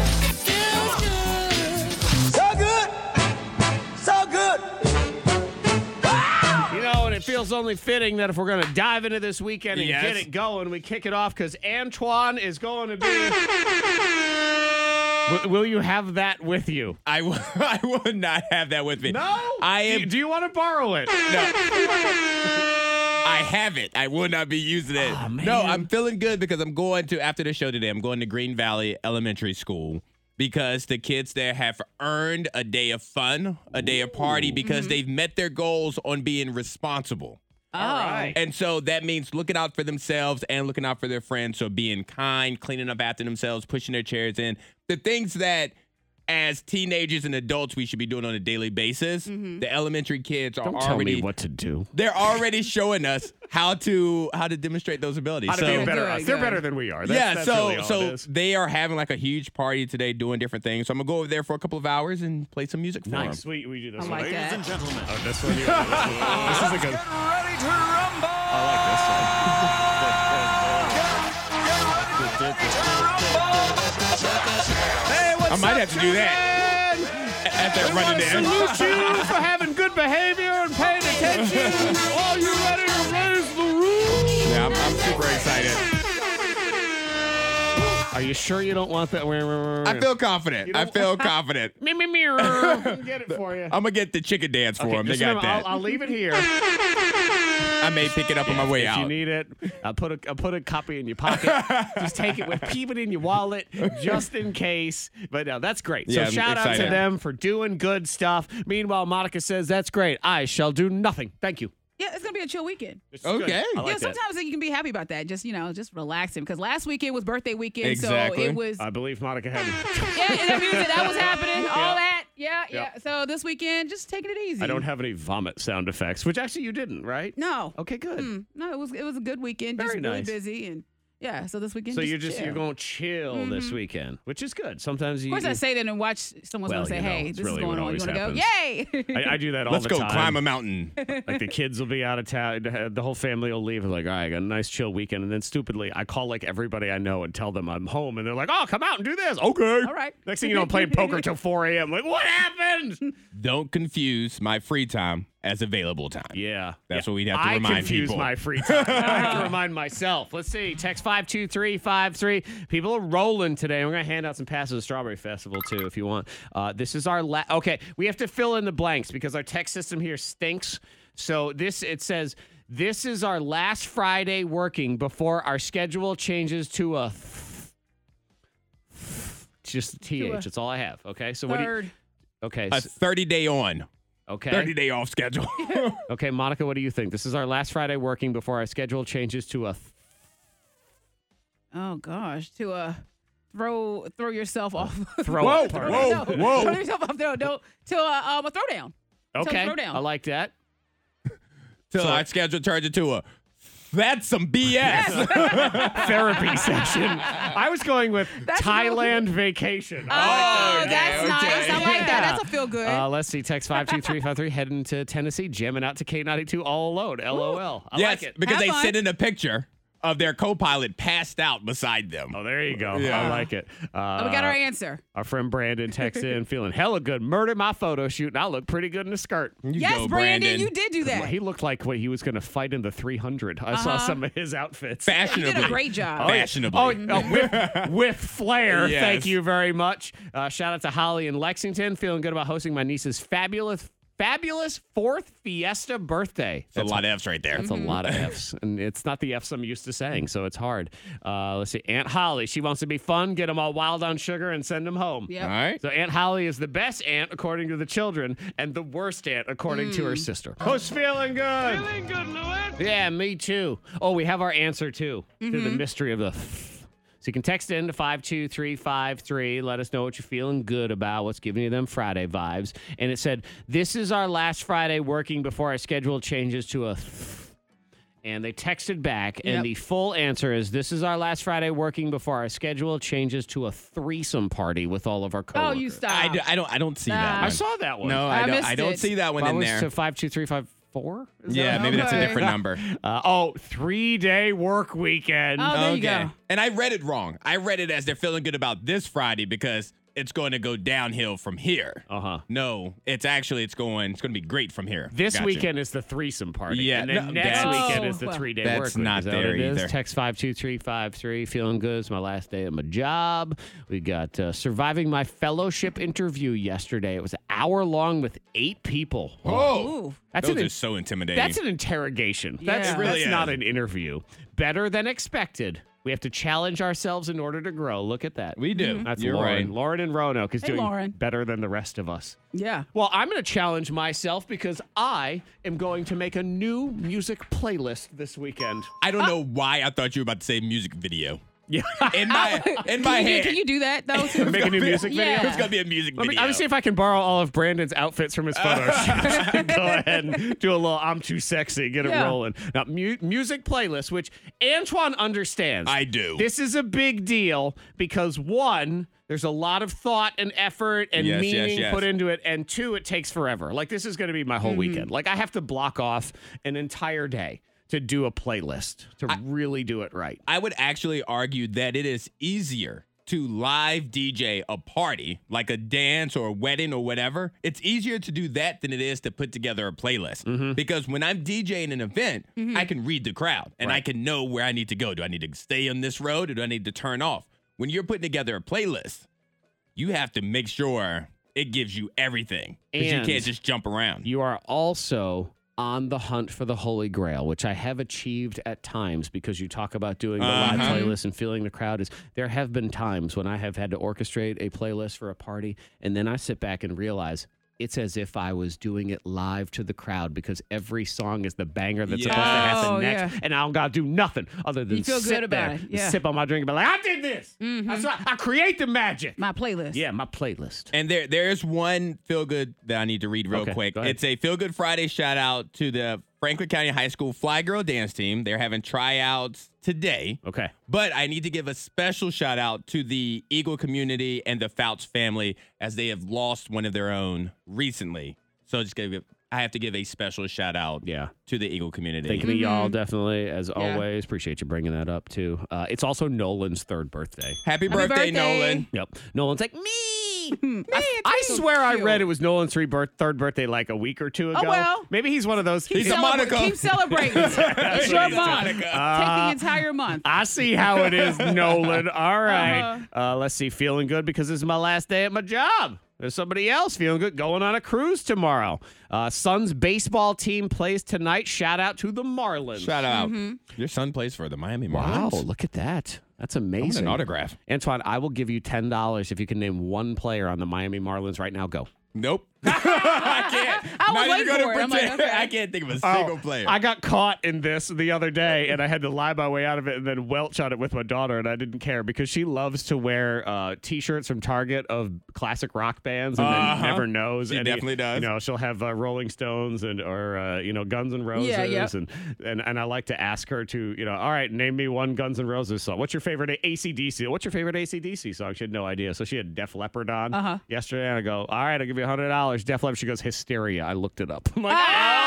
So good. So good. You know, and it feels only fitting that if we're going to dive into this weekend and Yes. get it going, we kick it off because Antoine is going to be. Will you have that with you? I would not have that with me. No. I am. Do you want to borrow it? I have it. I will not be using it. Oh, man. No, I'm feeling good because I'm going to, after the show today, I'm going to Green Valley Elementary School because the kids there have earned a day of fun, a day of party because they've met their goals on being responsible. All right. And so that means looking out for themselves and looking out for their friends. So being kind, cleaning up after themselves, pushing their chairs in. The things that as teenagers and adults we should be doing on a daily basis. The elementary kids are Don't tell already me what to do. they're already showing us how to demonstrate those abilities. How to be a better Good, us. They're good. better than we are. yeah, That's so really all it so is. they are having like a huge party today doing different things. So I'm gonna go over there for a couple of hours and play some music for them. Nice. We do this I one. like that. Oh, this one here. This is a good. Ready to rumble. I like Hey, what's I might up, have to do that as they're running there. Salute you for having good behavior and paying attention. Are you ready to raise the roof? Yeah, I'm super excited. Are you sure you don't want that? I feel confident. I feel confident. Me. Get it for you. I'm gonna get the chicken dance for them. They Just got remember, that. I'll leave it here. I may pick it up on my way If out. you need it, I'll put a copy in your pocket. Just take it keep it in your wallet just in case. But no, that's great. Yeah, So I'm shout out to excited. them for doing good stuff. Meanwhile, Monica says, that's great. I shall do nothing. Thank you. Yeah, it's going to be a chill weekend. This is good. Okay. I like that. Sometimes you can be happy about that. Just, just relaxing. Because last weekend was birthday weekend. Exactly. So it was, I believe Monica had that was happening. All Yeah. that. Yeah. Yeah. So this weekend, just taking it easy. I don't have any vomit sound effects, which actually you didn't, right? No. Okay, good. No, it was a good weekend. Very just really nice. busy and Yeah, so this weekend. So just you're chill. you're going to chill this weekend, which is good. Sometimes you. Of course, I say that and watch someone's Well, going to say, you know, "Hey, it's this really is going what on. You always want to go? Yay!" I do that all Let's the go time. climb a mountain. Like the kids will be out of town. The whole family will leave. Like, all right, I got a nice chill weekend. And then stupidly, I call like everybody I know and tell them I'm home. And they're like, oh, come out and do this. Okay. All right. Next thing you know, I'm playing poker till 4 a.m. Like, what happened? Don't confuse my free time as available time. Yeah. That's what we'd have to remind I confuse people. my free time. I have to remind myself. Let's see. Text 52353. People are rolling today. We're going to hand out some passes to Strawberry Festival, too, if you want. This is our okay, we have to fill in the blanks because our text system here stinks. So it says, this is our last Friday working before our schedule changes to a just a TH. That's all I have. Okay. So what do you... Okay. A 30-day on. Okay. 30-day off schedule. Okay, Monica, what do you think? This is our last Friday working before our schedule changes to a Oh gosh, to throw yourself off. throw Whoa, party. whoa, whoa. Throw yourself off. No, to a throwdown. Okay, Throwdown. I like that. Till our schedule turns into a, that's some BS. Therapy session. I was going with Thailand vacation. Oh, that's nice. I like that. That's a feel good. Let's see. Text 52353 heading to Tennessee, jamming out to K92 all alone. LOL. I Yes, like it. because Have they fun. sent in a picture of their co-pilot passed out beside them. Oh, there you go. Yeah. I like it. we got our answer. Our friend Brandon texted in feeling hella good. Murdered my photo shoot, and I look pretty good in a skirt. You Yes, go, Brandon, you did do that. He looked like what he was going to fight in the 300. I saw some of his outfits. You Fashionably. did a great job. Fashionably. With flair. Yes. Thank you very much. Shout out to Holly in Lexington. Feeling good about hosting my niece's fabulous 4th Fiesta birthday. That's a lot of F's right there. That's a lot of F's. And it's not the F's I'm used to saying, so it's hard. Let's see. Aunt Holly, she wants to be fun, get them all wild on sugar, and send them home. Yep. All right. So Aunt Holly is the best aunt according to the children and the worst aunt according to her sister. Who's feeling good? Feeling good, Louis. Yeah, me too. Oh, we have our answer too to the mystery of the So you can text in to 52353. Let us know what you're feeling good about, what's giving you them Friday vibes. And it said, this is our last Friday working before our schedule changes to a and they texted back, and the full answer is, this is our last Friday working before our schedule changes to a threesome party with all of our coworkers. Oh, you stop. I don't see that Nah. one. I saw that one. No, I I missed don't it. see that one Well, in I was there. to 52354? Yeah, maybe that's a Okay. different number. 3-day work weekend. Oh, there you go. And I read it wrong. I read it as they're feeling good about this Friday because it's going to go downhill from here. Uh-huh. No, it's going to be great from here. This Gotcha. weekend is the threesome party. Yeah, and then no, next that's- weekend is the Oh, 3-day that's work week. not Is that what there it is? either. Text 52353. Feeling good. It's my last day at my job. We got surviving my fellowship interview yesterday. It was an hour long with 8 people. Oh, Ooh. That's those an are so intimidating. That's an interrogation. Yeah. That's, It really that's is. not an interview. Better than expected. We have to challenge ourselves in order to grow. Look at that. We do. That's You're Lauren. right. Lauren in Roanoke is Hey, doing Lauren. better than the rest of us. Yeah. Well, I'm going to challenge myself because I am going to make a new music playlist this weekend. I don't know why I thought you were about to say music video. Yeah. In my head, Can you do that though? Too? Make a new music video? Yeah. it's gonna be a music Let me video. see if I can borrow all of Brandon's outfits from his photo shoot. Go ahead and do a little I'm too sexy, get it Yeah. rolling. Now, music playlist, which Antoine understands. I do. This is a big deal because, one, there's a lot of thought and effort and Yes, meaning yes. put into it, and 2, it takes forever. Like, this is going to be my whole weekend. Like, I have to block off an entire day to do a playlist, to really do it right. I would actually argue that it is easier to live DJ a party, like a dance or a wedding or whatever. It's easier to do that than it is to put together a playlist. Because when I'm DJing an event, I can read the crowd and I can know where I need to go. Do I need to stay on this road or do I need to turn off? When you're putting together a playlist, you have to make sure it gives you everything. Because you And can't just jump around. You are also on the hunt for the Holy Grail, which I have achieved at times because you talk about doing the live playlist and feeling the crowd. There have been times when I have had to orchestrate a playlist for a party, and then I sit back and realize it's as if I was doing it live to the crowd because every song is the banger that's supposed to happen Oh, next, yeah. and I don't got to do nothing other than You feel good sit about there it, and yeah. sip on my drink and be like, I did this. That's right. I create the magic. My playlist. Yeah, my playlist. And there's one feel good that I need to read real Okay, quick. go ahead. It's a Feel Good Friday shout out to the Franklin County High School Fly Girl Dance Team. They're having tryouts today. Okay. But I need to give a special shout out to the Eagle community and the Fouts family as they have lost one of their own recently. So I have to give a special shout out to the Eagle community. Thinking of y'all, definitely, as always. Appreciate you bringing that up, too. It's also Nolan's 3rd birthday. Happy birthday, Nolan. Yep. Nolan's like, me. I swear I read it was Nolan's 3rd birthday like a week or two ago. Oh, well. Maybe he's one of those. He's a Monica. Keep celebrating. It's your month. Take the entire month. I see how it is, Nolan. All right. Let's see. Feeling good because this is my last day at my job. There's somebody else feeling good going on a cruise tomorrow. Suns baseball team plays tonight. Shout out to the Marlins. Shout out. Your son plays for the Miami Marlins. Wow, look at that. That's amazing. I want an autograph. Antoine, I will give you $10 if you can name one player on the Miami Marlins right now. Go. Nope. I can't. I was Not even waiting gonna for it. I'm like, pretend. okay. I can't think of a single player. I got caught in this the other day, and I had to lie my way out of it and then welch on it with my daughter, and I didn't care because she loves to wear T-shirts from Target of classic rock bands and then never knows. She definitely does. You know, she'll have Rolling Stones or Guns N' Roses. And I like to ask her to, all right, name me one Guns N' Roses song. What's your favorite AC/DC? What's your favorite AC/DC song? She had no idea. So she had Def Leppard on yesterday, and I go, all right, I'll give you $100. Def Leppard. She goes, Hysteria. I looked it up. I'm like,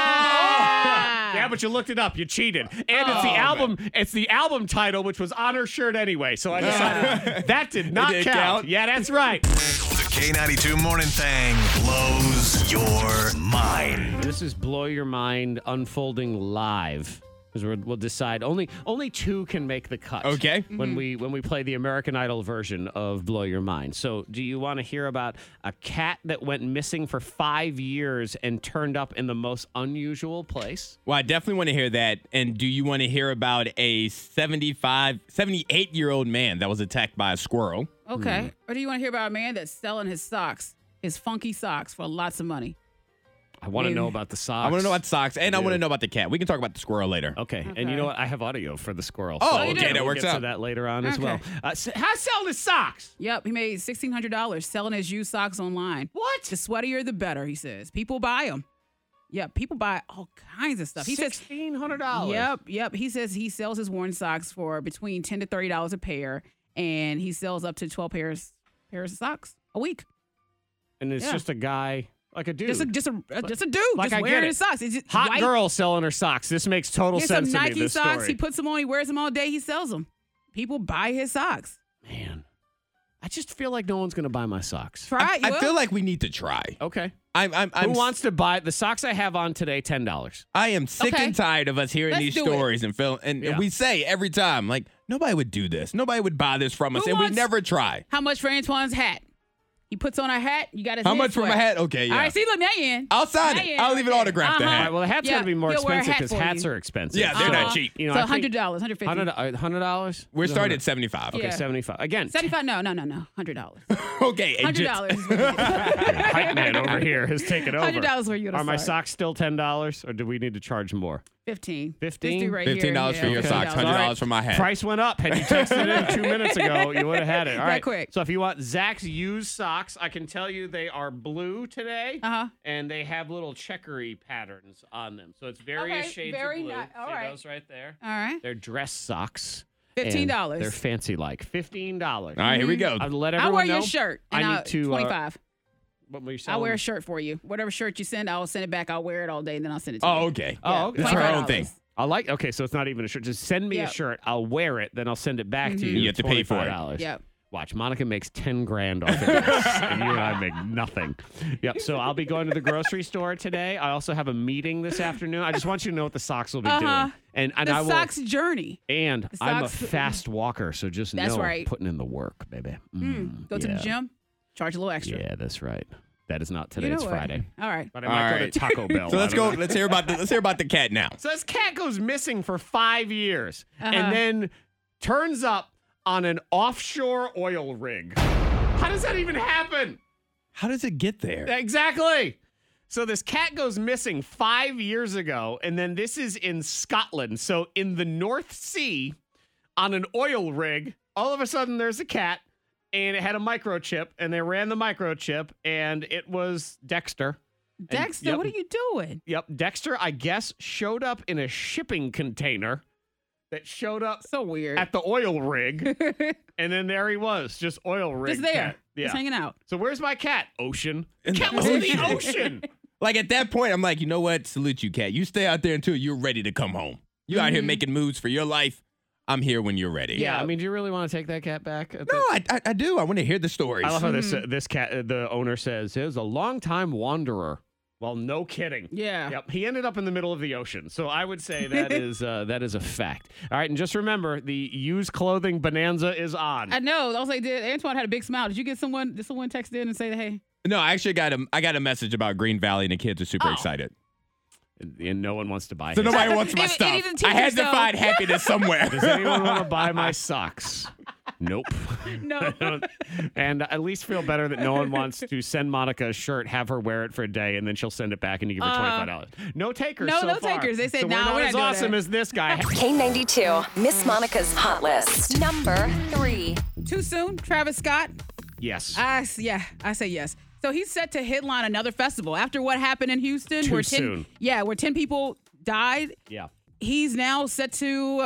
yeah, but you looked it up. You cheated. And it's the album. It's the album title, which was on her shirt anyway. So I decided that did not count. Yeah, that's right. The K92 Morning Thang blows your mind. This is Blow Your Mind unfolding live. Because we'll decide only 2 can make the cut. Okay. When we play the American Idol version of Blow Your Mind. So do you want to hear about a cat that went missing for 5 years and turned up in the most unusual place? Well, I definitely want to hear that. And do you want to hear about a 78-year-old man that was attacked by a squirrel? Okay. Or do you want to hear about a man that's selling his socks, his funky socks, for lots of money? I want to know about the socks. I want to know about socks, and I want to know about the cat. We can talk about the squirrel later. Okay. And you know what? I have audio for the squirrel. Oh, so okay, that we'll works get out. to that later on as well. Okay. How's selling his socks? Yep, he made $1,600 selling his used socks online. What? The sweatier, the better, he says. People buy them. Yep, people buy all kinds of stuff. He says $1,600. Yep. He says he sells his worn socks for between $10 to $30 a pair, and he sells up to 12 pairs of socks a week. And it's just a guy. Like a dude. Just a dude. Like, just I wearing get his socks. It's just Hot white. girl selling her socks. This makes total Here's sense some to me, Nike this socks. story. He puts them on. He wears them all day. He sells them. People buy his socks. Man, I just feel like no one's going to buy my socks. Try it. I feel like we need to try. Okay. I'm Who wants to buy the socks I have on today? $10. I am sick and tired of us hearing Let's these do it. stories and we say every time, like, nobody would do this. Nobody would buy this from us, Who and wants- we never try. How much for Antoine's hat? He puts on a hat. You got his How head much for sweat. my hat? Okay, yeah. All right, see, look, now you're in. I'll sign Now it. you're in I'll right even there. autograph the All hat. right, well, the hat's Yeah, going to be more he'll wear a expensive hat because for hats you. are expensive. Yeah, they're not cheap. You know, So I think $100, $150. $100? We're starting at 75. Okay, Yeah. 75. Again, $75? No, $100. Okay, agent. $100. hype man over here has taken over. $100 for you to Are my start. socks still $10 or do we need to charge more? 15. 15? Just do right here. $15 for your Yeah, socks, $100. $100 for my hat. Price went up. Had you texted in 2 minutes ago, you would have had it. All That right. quick. So if you want Zach's used socks, I can tell you they are blue today. Uh-huh. And they have little checkery patterns on them. So it's various Okay, shades very of blue. nice. All See right. those right there? All right. They're dress socks. $15. And they're fancy like. $15. All right, here we go. I'll let I'll everyone wear know. your shirt. And I need to 25. What were you I'll wear a selling? shirt for you. Whatever shirt you send, I'll send it back. I'll wear it all day, and then I'll send it to you. Oh, okay. Oh, okay. It's her own thing. I like. Okay, so it's not even a shirt. Just send me a Yep. shirt. I'll wear it. Then I'll send it back to you. You have to pay for it. $25. Yep. Watch, Monica makes 10 grand off of this, and you and I make nothing. Yep. So I'll be going to the grocery store today. I also have a meeting this afternoon. I just want you to know what the socks will be doing. And The I will. socks journey. And the I'm a socks- fast walker, so just That's know right. putting in the work, baby. Go to the yeah. gym, charge a little extra. Yeah, that's right. That is not today. You know It's what? Friday. All right. But I All might go right. to Taco Bell. So let's I don't go. know. Let's hear about the cat now. So this cat goes missing for 5 years Uh-huh. and then turns up on an offshore oil rig. How does that even happen? How does it get there? Exactly. So this cat goes missing 5 years ago, and then this is in Scotland. So in the North Sea, on an oil rig, all of a sudden there's a cat, and it had a microchip, and they ran the microchip, and it was Dexter. Dexter, Yep. what are you doing? Yep, Dexter, I guess, showed up in a shipping container that showed up So weird. at the oil rig, and then there he was, just oil rig. Just there. cat. Yeah. Just hanging out. So where's my cat? Ocean. In the Cat was in the ocean. ocean. Like at that point, I'm like, you know what? Salute you, Cat. You stay out there until you're ready to come home. You out here making moves for your life. I'm here when you're ready. Yeah, I mean, do you really want to take that cat back? No, I do. I want to hear the stories. I love how this cat, the owner says, is a longtime wanderer. Well, no kidding. Yeah. Yep. He ended up in the middle of the ocean. So I would say that is a fact. All right, and just remember, the used clothing bonanza is on. I know. I was like, Antoine had a big smile. Did you get someone? Did someone text in and say, hey? No, I actually got a message about Green Valley, and the kids are super excited. And no one wants to buy So his. nobody wants my It- it stuff. even I had teaches to though. find happiness somewhere. Does anyone want to buy my socks? Nope. No. And at least feel better that no one wants to send Monica a shirt, have her wear it for a day, and then she'll send it back and you give her $25. No takers. no, so no far. takers. They said, so nah, we're not we're as not doing awesome that. as this guy. K92, Miss Monica's Hot List. Number 3. Too soon? Travis Scott? Yes. I say yes. So he's set to headline another festival after what happened in Houston. Too where soon. Where 10 people died. Yeah. He's now set to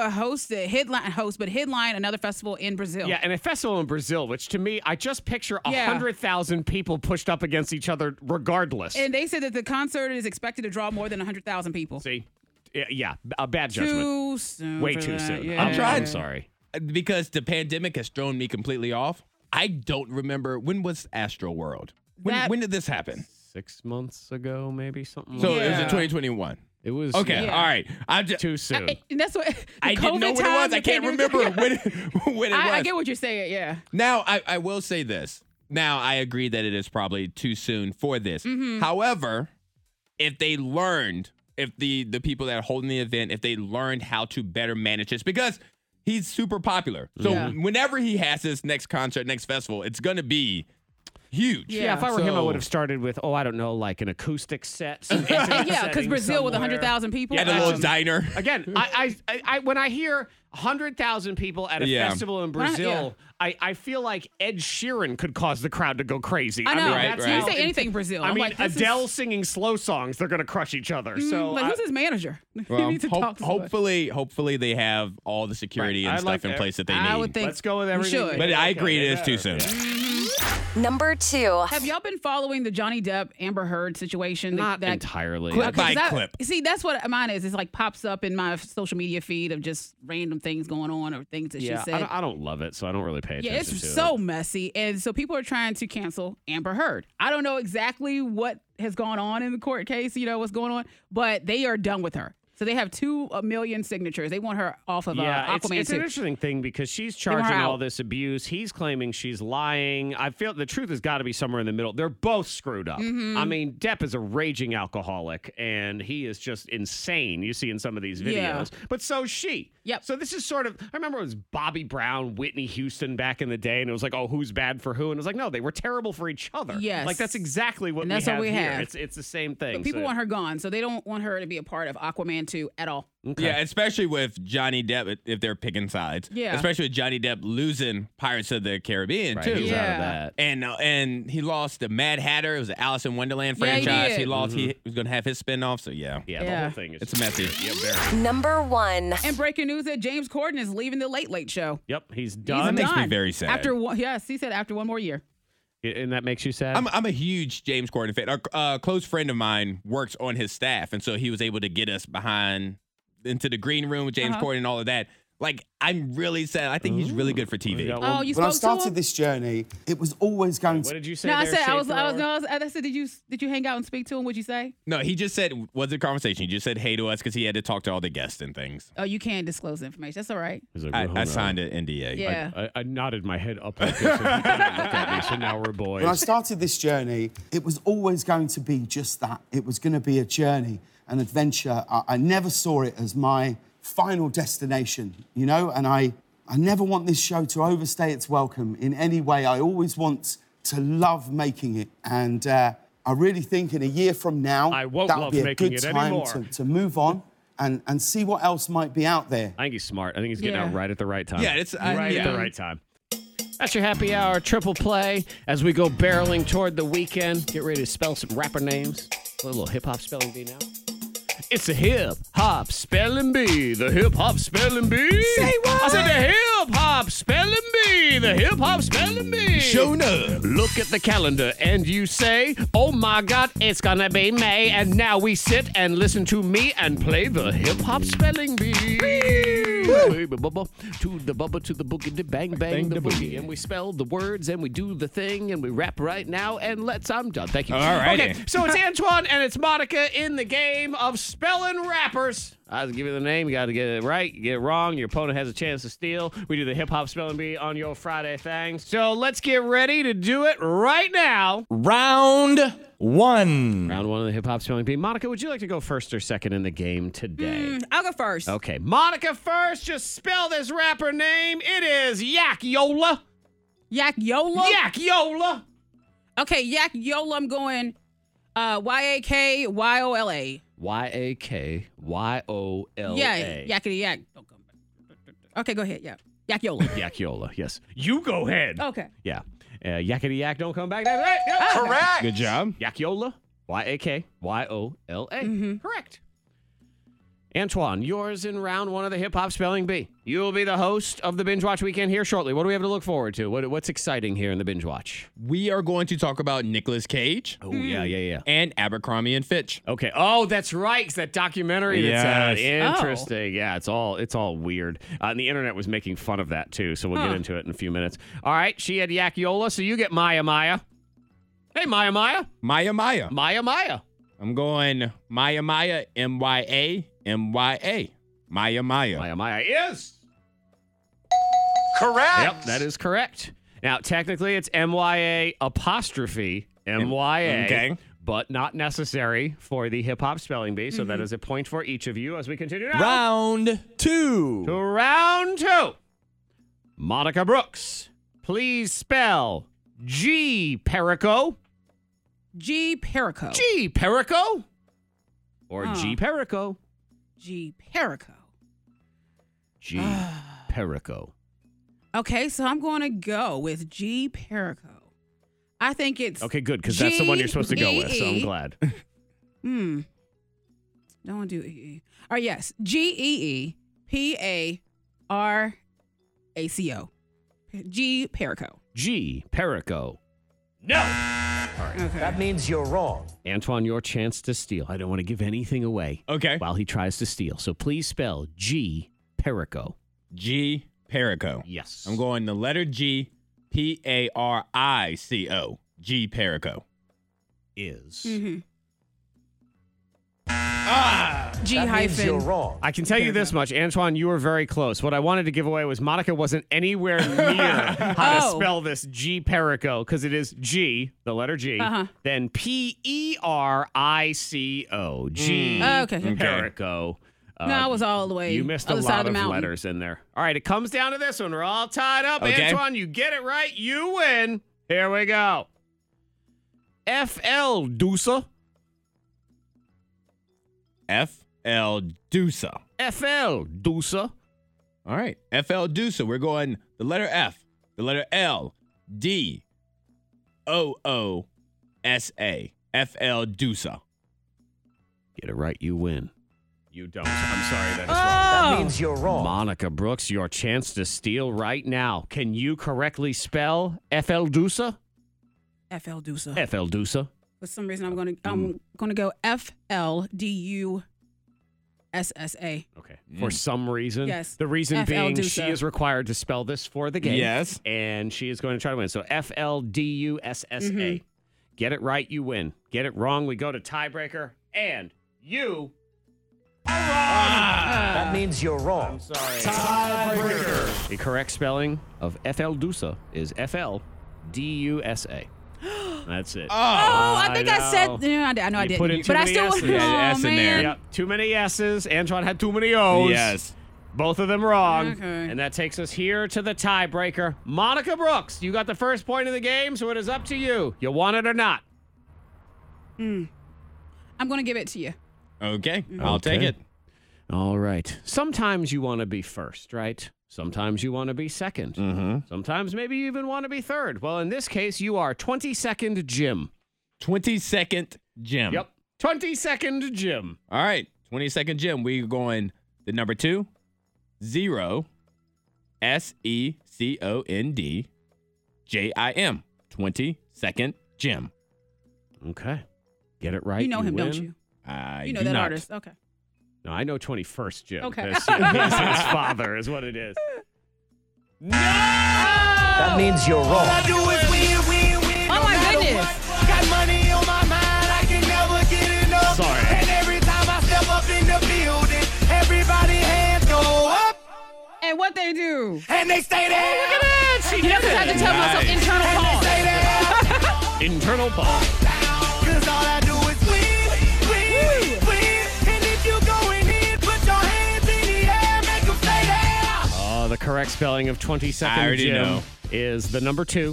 headline another festival in Brazil. Yeah, and a festival in Brazil, which to me, I just picture Yeah. 100,000 people pushed up against each other regardless. And they said that the concert is expected to draw more than 100,000 people. See? Yeah, a bad judgment. Too soon. Way for too that. soon. Yeah. I'm sorry. Because the pandemic has thrown me completely off. I don't remember, when was Astro World? When did this happen? 6 months ago, maybe something. So like it was in Yeah. 2021. It was Okay, Yeah. all right. I'm just, too soon. And that's what I didn't know what it was. I can't remember when it was. I get what you're saying. Yeah. Now, I will say this. Now, I agree that it is probably too soon for this. However, if they learned, if the people that are holding the event, if they learned how to better manage this, because he's super popular. So Yeah. whenever he has his next concert, next festival, it's going to be huge. Yeah, if I were him, I So- would have started with, I don't know, like an acoustic set. some intimate Yeah, because setting Brazil with somewhere. 100,000 people. At a little diner. Again, I when I hear 100,000 people at a Yeah. festival in Well, Brazil, I feel like Ed Sheeran could cause the crowd to go crazy. I know. mean, Right, that's right. You how say anything Brazil. I I'm mean, like, this Adele is, singing slow songs, they're going to crush each other. So like, who's his manager? he Well, needs to talk to somebody. hopefully they have all the security Right. and I stuff like in that. place that they need. I would think let's go with we everything. should. But I Okay, agree, it is yeah, too soon. Number 2. Have y'all been following the Johnny Depp Amber Heard situation? Not that entirely. Clip by that- clip. See, that's what mine is. It's like pops up in my social media feed of just random things going on or things that Yeah, she said. I don't love it, so I don't really pay attention Yeah, it's to so it. messy. And so people are trying to cancel Amber Heard. I don't know exactly what has gone on in the court case, what's going on, but they are done with her. So they have 2 million signatures. They want her off of Yeah, Aquaman it's an 2. interesting thing because she's want her charging all out. this abuse. He's claiming she's lying. I feel the truth has got to be somewhere in the middle. They're both screwed up. Mm-hmm. I mean, Depp is a raging alcoholic, and he is just insane. You see in some of these videos, Yeah. but so's she. Yep. So this is sort of. I remember it was Bobby Brown, Whitney Houston back in the day, and it was like, who's bad for who? And it was like, no, they were terrible for each other. Yes. Like that's exactly what And we that's have what we here. have. It's the same thing. But people So- want her gone, so they don't want her to be a part of Aquaman 2 at all. Okay. Yeah, especially with Johnny Depp, if they're picking sides. Yeah. Especially with Johnny Depp losing Pirates of the Caribbean, Right, too. he's out of Yeah. that. And he lost the Mad Hatter. It was the Alice in Wonderland Yeah, he franchise. did. He lost. He was going to have his spinoff. So, yeah. Yeah, the Yeah. whole thing is It's messy. Yeah, very. Number 1. And breaking news that James Corden is leaving the Late Late Show. Yep, he's He's done. That makes me done. very sad. After one, yes, he said after one more year. And that makes you sad? I'm a huge James Corden fan. A close friend of mine works on his staff, and so he was able to get us behind into the green room with James Corden and all of that. Like, I'm really sad. I think he's really good for TV. Yeah, Oh, you When I spoke to started him? this journey, it was always going What to. did you say No, I there, said I Schaefer? said, did you hang out and speak to him? What'd you say? No, he just said, was a conversation. He just said hey to us because he had to talk to all the guests and things. Oh, you can't disclose the information. That's all right. He's like, I "Oh, no." signed an NDA. Yeah. I nodded my head up like this and he didn't look at me, so now we're boys. When I started this journey, it was always going to be just that. It was going to be a journey, an adventure. I never saw it as my final destination, and I never want this show to overstay its welcome in any way. I always want to love making it. And I really think in a year from now, I won't that'll love be a making good it time anymore. to move on and see what else might be out there. I think he's smart. I think he's getting Yeah. out right at the right time. Yeah, it's right yeah. at the right time. That's your happy hour triple play as we go barreling toward the weekend. Get ready to spell some rapper names. A little hip hop spelling bee now. It's a hip hop spelling bee. The hip hop spelling bee. Say what? I said the hip hop spelling bee. The hip hop spelling bee. Showing up. Look at the calendar and you say, oh my God, it's gonna be May. And now we sit and listen to me and play the hip hop spelling bee. Baby bubba, to the bubba, to the boogie, the bang, bang, the boogie. And we spell the words and we do the thing and we rap right now and I'm done. Thank you. All righty. Okay, so it's Antoine and it's Monica in the game of spelling rappers. I give you the name. You got to get it right. You get it wrong, your opponent has a chance to steal. We do the hip hop spelling bee on your Friday things. So let's get ready to do it right now. Round one. Round one of the hip hop spelling bee. Monica, would you like to go first or second in the game today? I'll go first. Okay, Monica first. Just spell this rapper name. It is Yak Yola. Yak Yola? Yak Yola. Okay, Yak Yola. I'm going YAKYOLA. YAKYOLA. Yeah, yakety yak. Don't come back. Okay, go ahead. Yeah. Yak Yola. Yak Yola, yes. You go ahead. Okay. Yeah. Yakety yak, don't come back. That's right. Yeah. Correct. Good job. Yak Yola. YAKYOLA. Correct. Antoine, yours in round one of the hip hop spelling bee. You will be the host of the Binge Watch Weekend here shortly. What do we have to look forward to? What's exciting here in the Binge Watch? We are going to talk about Nicolas Cage. Oh, yeah. And Abercrombie and Fitch. Okay. Oh, that's right. It's that documentary that's out. Yes. Interesting. Yeah, it's all weird. And the internet was making fun of that too, so we'll get into it in a few minutes. All right, she had Yak Yola, so you get Maya Maya. Hey, Maya Maya. Maya Maya. Maya Maya. I'm going Maya Maya, MYA, MYA. Maya Maya. Maya Maya is Correct. Yep, that is correct. Now, technically, it's MYA apostrophe MYA. Okay. But not necessary for the hip hop spelling bee. So that is a point for each of you as we continue now. Round two. To round two. Monica Brooks, please spell G Perico. G Perico. G Perico. Or G Perico. G Perico. G Perico. Okay, so I'm going to go with G Perico. I think it's Okay, good, because that's the one you're supposed to go with, so I'm glad. Don't want to do EE. All right, yes. GEEPARACO. G Perico. G Perico. No. All right. Okay. That means you're wrong. Antoine, your chance to steal. I don't want to give anything away Okay. while he tries to steal. So please spell G Perico. G Perico. Yes. I'm going the letter G, PARICO. G Perico. Is. G That means you're hyphen. wrong. I can tell you this much, Antoine, you were very close. What I wanted to give away was Monica wasn't anywhere near how to spell this G Perico, because it is G, the letter G, then PERICO. G Okay. Perico. No, I was all the way. You missed a other side lot of the of mountain. letters in there. All right, it comes down to this one. We're all tied up. Okay. Antoine, you get it right, you win. Here we go. FL Dusa. FL Dusa. FL Dusa. All right. FL Dusa. We're going the letter F, the letter L, D, OOSA. FL Dusa. Get it right, you win. You don't. I'm sorry, that is wrong. That means you're wrong. Monica Brooks, your chance to steal right now. Can you correctly spell FL Dusa? FL Dusa. FL Dusa. For some reason, I'm going to go FLDUSSA. Okay. For some reason. Yes. The reason FL being Dusa. she is required to spell this for the game. Yes. And she is going to try to win. So FLDUSSA. Get it right, you win. Get it wrong, we go to tiebreaker. And you are wrong. That means you're wrong. Sorry. Tiebreaker. The correct spelling of FL Dusa is FLDUSA. That's it. I think I said. Yeah, I know I You put in didn't. too But I many still. S's. Oh, Yeah, S in there. man. Yep, too many S's. Antoine had too many O's. Yes. Both of them wrong. Okay. And that takes us here to the tiebreaker. Monica Brooks, you got the first point of the game, so it is up to you. You want it or not? I'm going to give it to you. Okay. I'll take Okay. it. All right. Sometimes you want to be first, right? Sometimes you want to be second. Sometimes maybe you even want to be third. Well, in this case, you are 22nd Jim. 22nd Jim. Yep. 20-second Jim. All right, 20-second Jim. We're going the number 2, 0, SECOND, JIM. 20-second Jim. Okay. Get it right. You know him, win. don't you? I You know do that not. artist. Okay. No, I know 21st Jim. Okay. He's his father is what it is. No! That means you're wrong. Oh my goodness. Got money on my mind, I can never get enough. Sorry. And every time I step up in the building, everybody hands go up And what they do? and they stay there. Look at that. She You did just had to it. tell myself internal pause. Stay there. Internal pause. Cause all I do is win. And if you going in, put your hands in the air, make them stay there. Oh, the correct spelling of 22nd I already Jim know. is the number 2,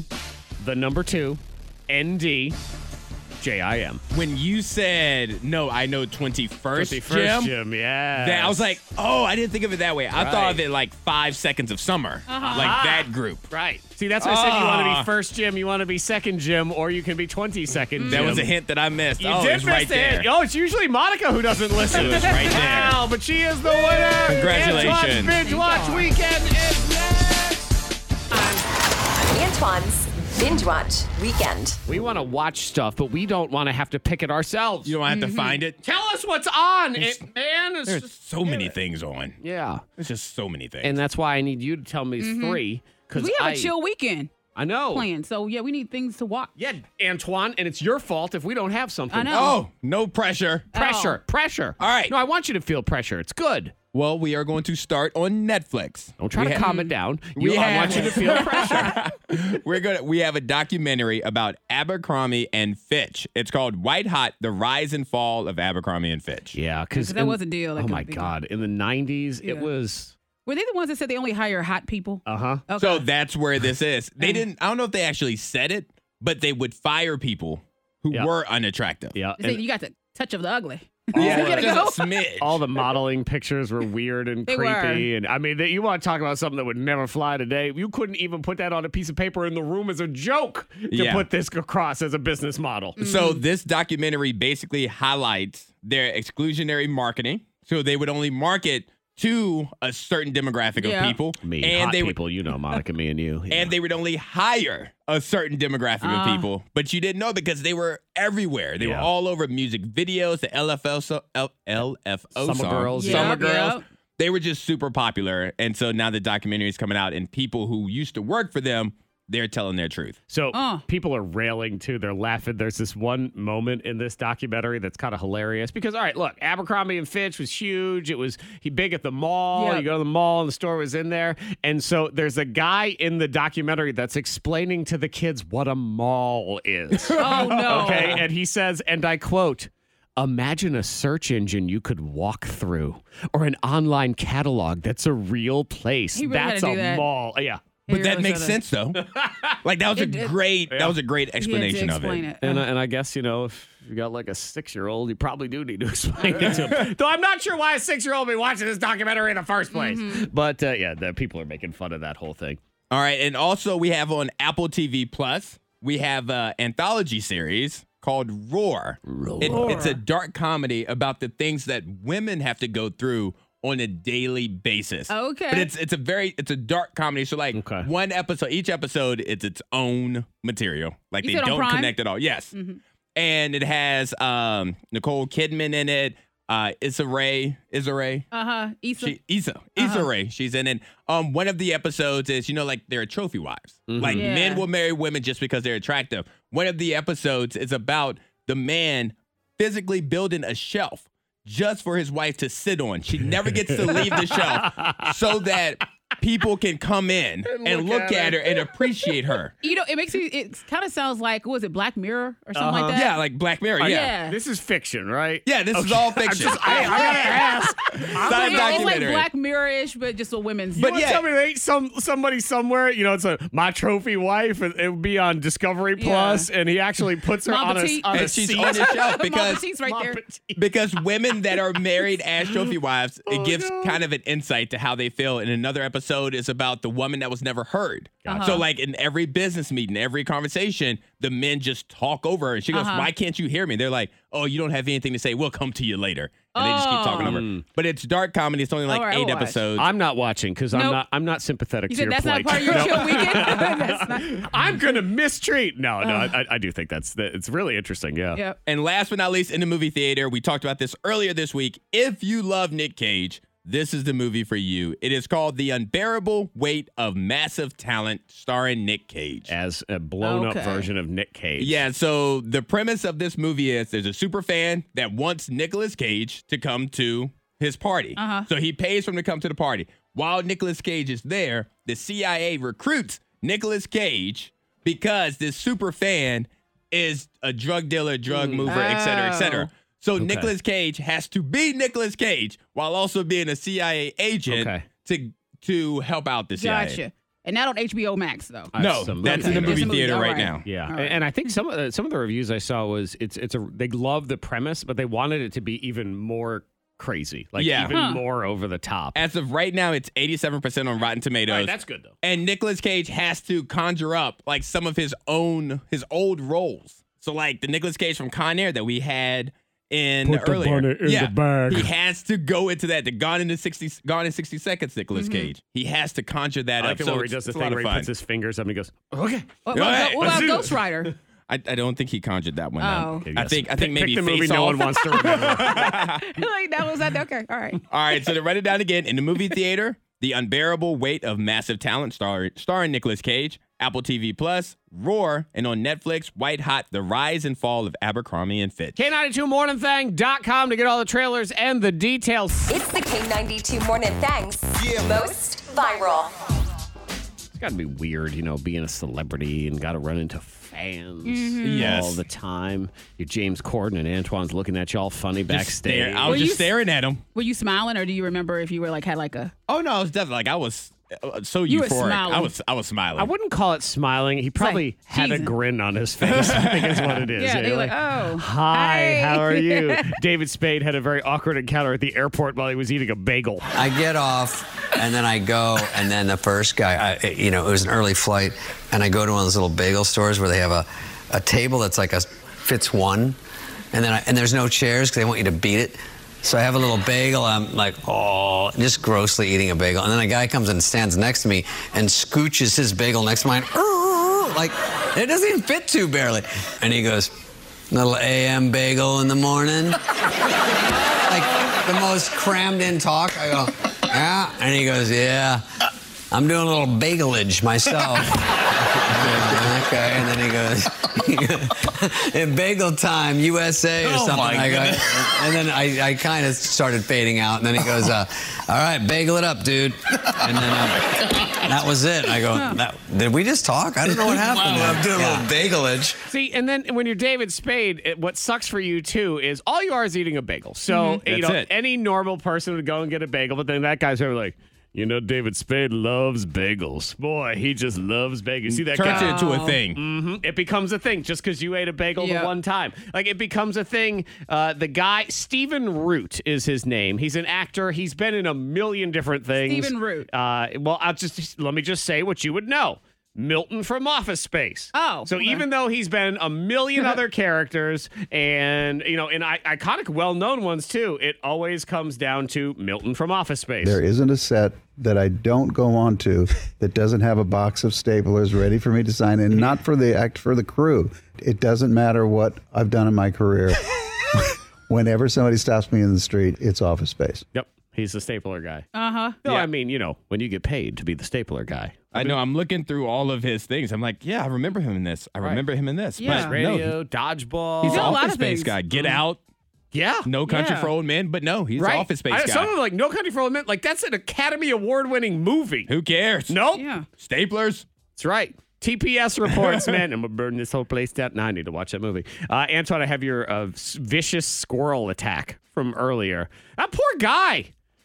ND, JIM. When you said, no, I know 21st, Jim. Yeah. That, I was like, oh, I didn't think of it that way. I Right. thought of it like 5 seconds of summer, like that group. Right. See, that's why I said you want to be first Jim, you want to be second Jim, or you can be 22nd Jim. That was a hint that I missed. You oh, did it's miss right the there. hint. Oh, it's usually Monica who doesn't listen. It was right there. Wow, but she is the winner. Congratulations. Antoine's Binge Watch Weekend is next. Antoine's Binge Watch Weekend. We want to watch stuff, but we don't want to have to pick it ourselves. You don't have to find it. Tell us what's on, man. It's There's just, so many things on. yeah. There's just so many things. And that's why I need you to tell me 3. Because We have a chill weekend I know. planned. So, yeah, we need things to watch. Yeah, Antoine, and it's your fault if we don't have something. I know. oh, no pressure. Pressure. All right. No, I want you to feel pressure. It's good. Well, we are going to start on Netflix. Don't try We to ha- calm it down. we I have- want you to feel pressure. We have a documentary about Abercrombie and Fitch. It's called White Hot: The Rise and Fall of Abercrombie and Fitch. Yeah, because that was a deal. Oh my God! In the '90s, it Yeah. was. Were they the ones that said they only hire hot people? Okay. So that's where this is. They didn't. I don't know if they actually said it, but they would fire people who Yeah. were unattractive. Yeah. They say and you got the touch of the ugly. Yeah, gotta just go. a smidge. all the modeling pictures were weird and They creepy, were. and I mean, you want to talk about something that would never fly today? You couldn't even put that on a piece of paper in the room as a joke to Yeah. put this across as a business model. So this documentary basically highlights their exclusionary marketing. So they would only market to a certain demographic Yeah. of people. Me, and hot they people, you know, Monica, me and you. And they would only hire a certain demographic of people, but you didn't know because they were everywhere. They were Yeah. all over music videos, the LFO Summer song, Girls. Summer Yep, Girls. yep. They were just super popular, and so now the documentary is coming out, and people who used to work for them, they're telling their truth. So people are railing too. They're laughing. There's this one moment in this documentary that's kind of hilarious because, all right, look, Abercrombie and Fitch was huge. It was big at the mall. Yep. You go to the mall and the store was in there. And so there's a guy in the documentary that's explaining to the kids what a mall is. Oh, no. Okay. And he says, and I quote, "Imagine a search engine you could walk through or an online catalog that's a real place. He really had That's to a do that. mall." Yeah. But He that really makes should've. sense though. Like that was a great explanation of explain it. And I guess, you know, if you got like a 6-year-old, you probably do need to explain it to him. Though I'm not sure why a 6-year-old would be watching this documentary in the first place. But yeah, the people are making fun of that whole thing. All right, and also we have on Apple TV Plus, we have an anthology series called Roar. It's a dark comedy about the things that women have to go through on a daily basis. Okay. But it's a dark comedy. So like one episode, each episode it's its own material. Like You they said on don't Prime? connect at all. Yes. And it has Nicole Kidman in it. Issa Rae. Issa. Issa Rae. She's in it. One of the episodes is, like they're trophy wives. Like Yeah. men will marry women just because they're attractive. One of the episodes is about the man physically building a shelf just for his wife to sit on. She never gets to leave the shelf so that people can come in and look at her and appreciate her. It kind of sounds like, what was it, Black Mirror or something like that? Yeah, like Black Mirror. Yeah. Yeah. This is fiction, right? Yeah, this is all fiction. I gotta ask. It's not a It's like documentary. Black Mirror-ish, but just a women's. But tell me there ain't somebody somewhere, it's a My Trophy Wife, and it would be on Discovery Plus, and he actually puts her on a and she's seat. on the shelf because Petite's right there. because women that are married as trophy wives, it gives kind of an insight to how they feel. In another episode, episode is about the woman that was never heard. So like in every business meeting, every conversation, the men just talk over her. And she goes, why can't you hear me? They're like, oh, you don't have anything to say. We'll come to you later. And they just keep talking over her. But it's dark comedy. It's only like 8 episodes. I'm not watching because I'm not sympathetic to your that's plight. not part of your chill weekend? That's not. I'm going to mistreat. No, I do think it's really interesting. Yeah. Yep. And last but not least, in the movie theater, we talked about this earlier this week. If you love Nick Cage, this is the movie for you. It is called The Unbearable Weight of Massive Talent, starring Nick Cage. As a blown-up version of Nick Cage. Yeah, so the premise of this movie is there's a super fan that wants Nicolas Cage to come to his party. So he pays for him to come to the party. While Nicolas Cage is there, the CIA recruits Nicolas Cage because this super fan is a drug dealer, drug mover, et cetera, et cetera. So Nicolas Cage has to be Nicolas Cage while also being a CIA agent to help out the CIA. Gotcha. And not on HBO Max though. No, that's in the movie theater right now. Yeah, and I think some of the reviews I saw was they love the premise, but they wanted it to be even more crazy, like even more over the top. As of right now, it's 87% on Rotten Tomatoes. All right, that's good though. And Nicolas Cage has to conjure up like some of his old roles. So like the Nicolas Cage from Con Air that we had in earlier. The bag. He has to go into that. The Gone in 60 Seconds, Nicolas Cage. He has to conjure that I up. like it where he does the thing where he puts his fingers up and he goes, okay. What about Ghost Rider? I don't think he conjured that one. Oh. Okay, I think maybe pick the movie Face no Off. one wants to remember. Like that was that. Okay, all right. All right, so to write it down again, in the movie theater, The Unbearable Weight of Massive Talent, starring Nicolas Cage, Apple TV Plus, Roar, and on Netflix, White Hot, The Rise and Fall of Abercrombie & Fitch. K92morningthang.com to get all the trailers and the details. It's the K92 Morning Thangs. Most viral. It's got to be weird, being a celebrity and got to run into fans all the time. You're James Corden and Antoine's looking at you all funny backstage. I was just staring at him. Were you smiling, or do you remember if you were had a? Oh no, I was definitely I was so You were euphoric. smiling. I was smiling. I wouldn't call it smiling. He probably had a Jesus. grin on his face, I think is what it is. Yeah, You're they're oh, hi, how are you? David Spade had a very awkward encounter at the airport while he was eating a bagel. I get off, and then I go, and then the first guy, it was an early flight, and I go to one of those little bagel stores where they have a table that's fits one, and there's no chairs because they want you to beat it. So I have a little bagel. I'm like, just grossly eating a bagel. And then a guy comes and stands next to me and scooches his bagel next to mine. Like, it doesn't even fit two barely. And he goes, little AM bagel in the morning. Like the most crammed in talk. I go, yeah. And he goes, yeah, I'm doing a little bagelage myself. Okay. And then he goes, in bagel time, USA or something. And then I kind of started fading out. And then he goes, all right, bagel it up, dude. And then that was it. I go, did we just talk? I don't know what happened. I'm doing a little bagelage. See, and then when you're David Spade, what sucks for you too is all you are is eating a bagel. So any normal person would go and get a bagel, but then that guy's sort of like, David Spade loves bagels. Boy, he just loves bagels. See that turns guy? it into a thing. Mm-hmm. It becomes a thing just because you ate a bagel the one time. Like it becomes a thing. The guy, Stephen Root is his name. He's an actor. He's been in a million different things. Stephen Root. Well, let me just say what you would know. Milton from Office Space. Oh. So even though he's been a million other characters and, in iconic, well-known ones too, it always comes down to Milton from Office Space. There isn't a set that I don't go on to that doesn't have a box of staplers ready for me to sign in, not for the crew. It doesn't matter what I've done in my career. Whenever somebody stops me in the street, it's Office Space. Yep. He's the stapler guy. Uh-huh. No, yeah. I mean, when you get paid to be the stapler guy. I know. I'm looking through all of his things. I'm like, yeah, I remember him in this. I remember him in this. Yeah. But Radio, Dodgeball. He's an a lot Office of Space things. guy. Get Out. Yeah. No Country for Old Men. But no, he's an Office Space guy. Some of them like No Country for Old Men. Like that's an Academy Award-winning movie. Who cares? Nope. Yeah. Staplers. That's right. TPS reports, man. I'm going to burn this whole place down. Now I need to watch that movie. Antoine, I have your vicious squirrel attack from earlier. That poor guy.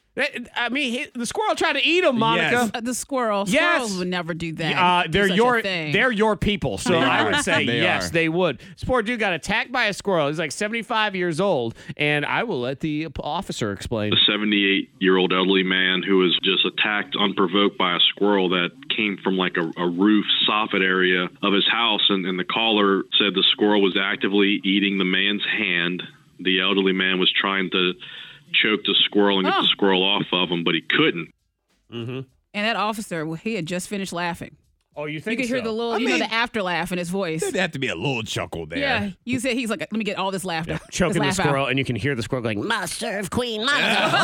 I mean, the squirrel tried to eat him, Monica. Yes. The squirrel. Yes. Squirrels would never do that. They're They're your people. So I would say They yes, are. they would. This poor dude got attacked by a squirrel. He's like 75 years old, and I will let the officer explain. A 78-year-old elderly man who was just attacked unprovoked by a squirrel that came from like a roof soffit area of his house, and the caller said the squirrel was actively eating the man's hand. The elderly man was trying to choke the squirrel and get the squirrel off of him, but he couldn't. And that officer, he had just finished laughing. Oh, you think you could hear the little, the after laugh in his voice. There'd have to be a little chuckle there. Yeah, you said he's like, let me get all this laughter. Choking the This laugh squirrel, out. and you can hear the squirrel going, "Must serve Queen Monica."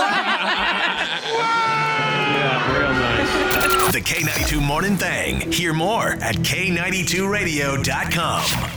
Yeah, real nice. The K92 Morning Thing. Hear more at K92Radio.com.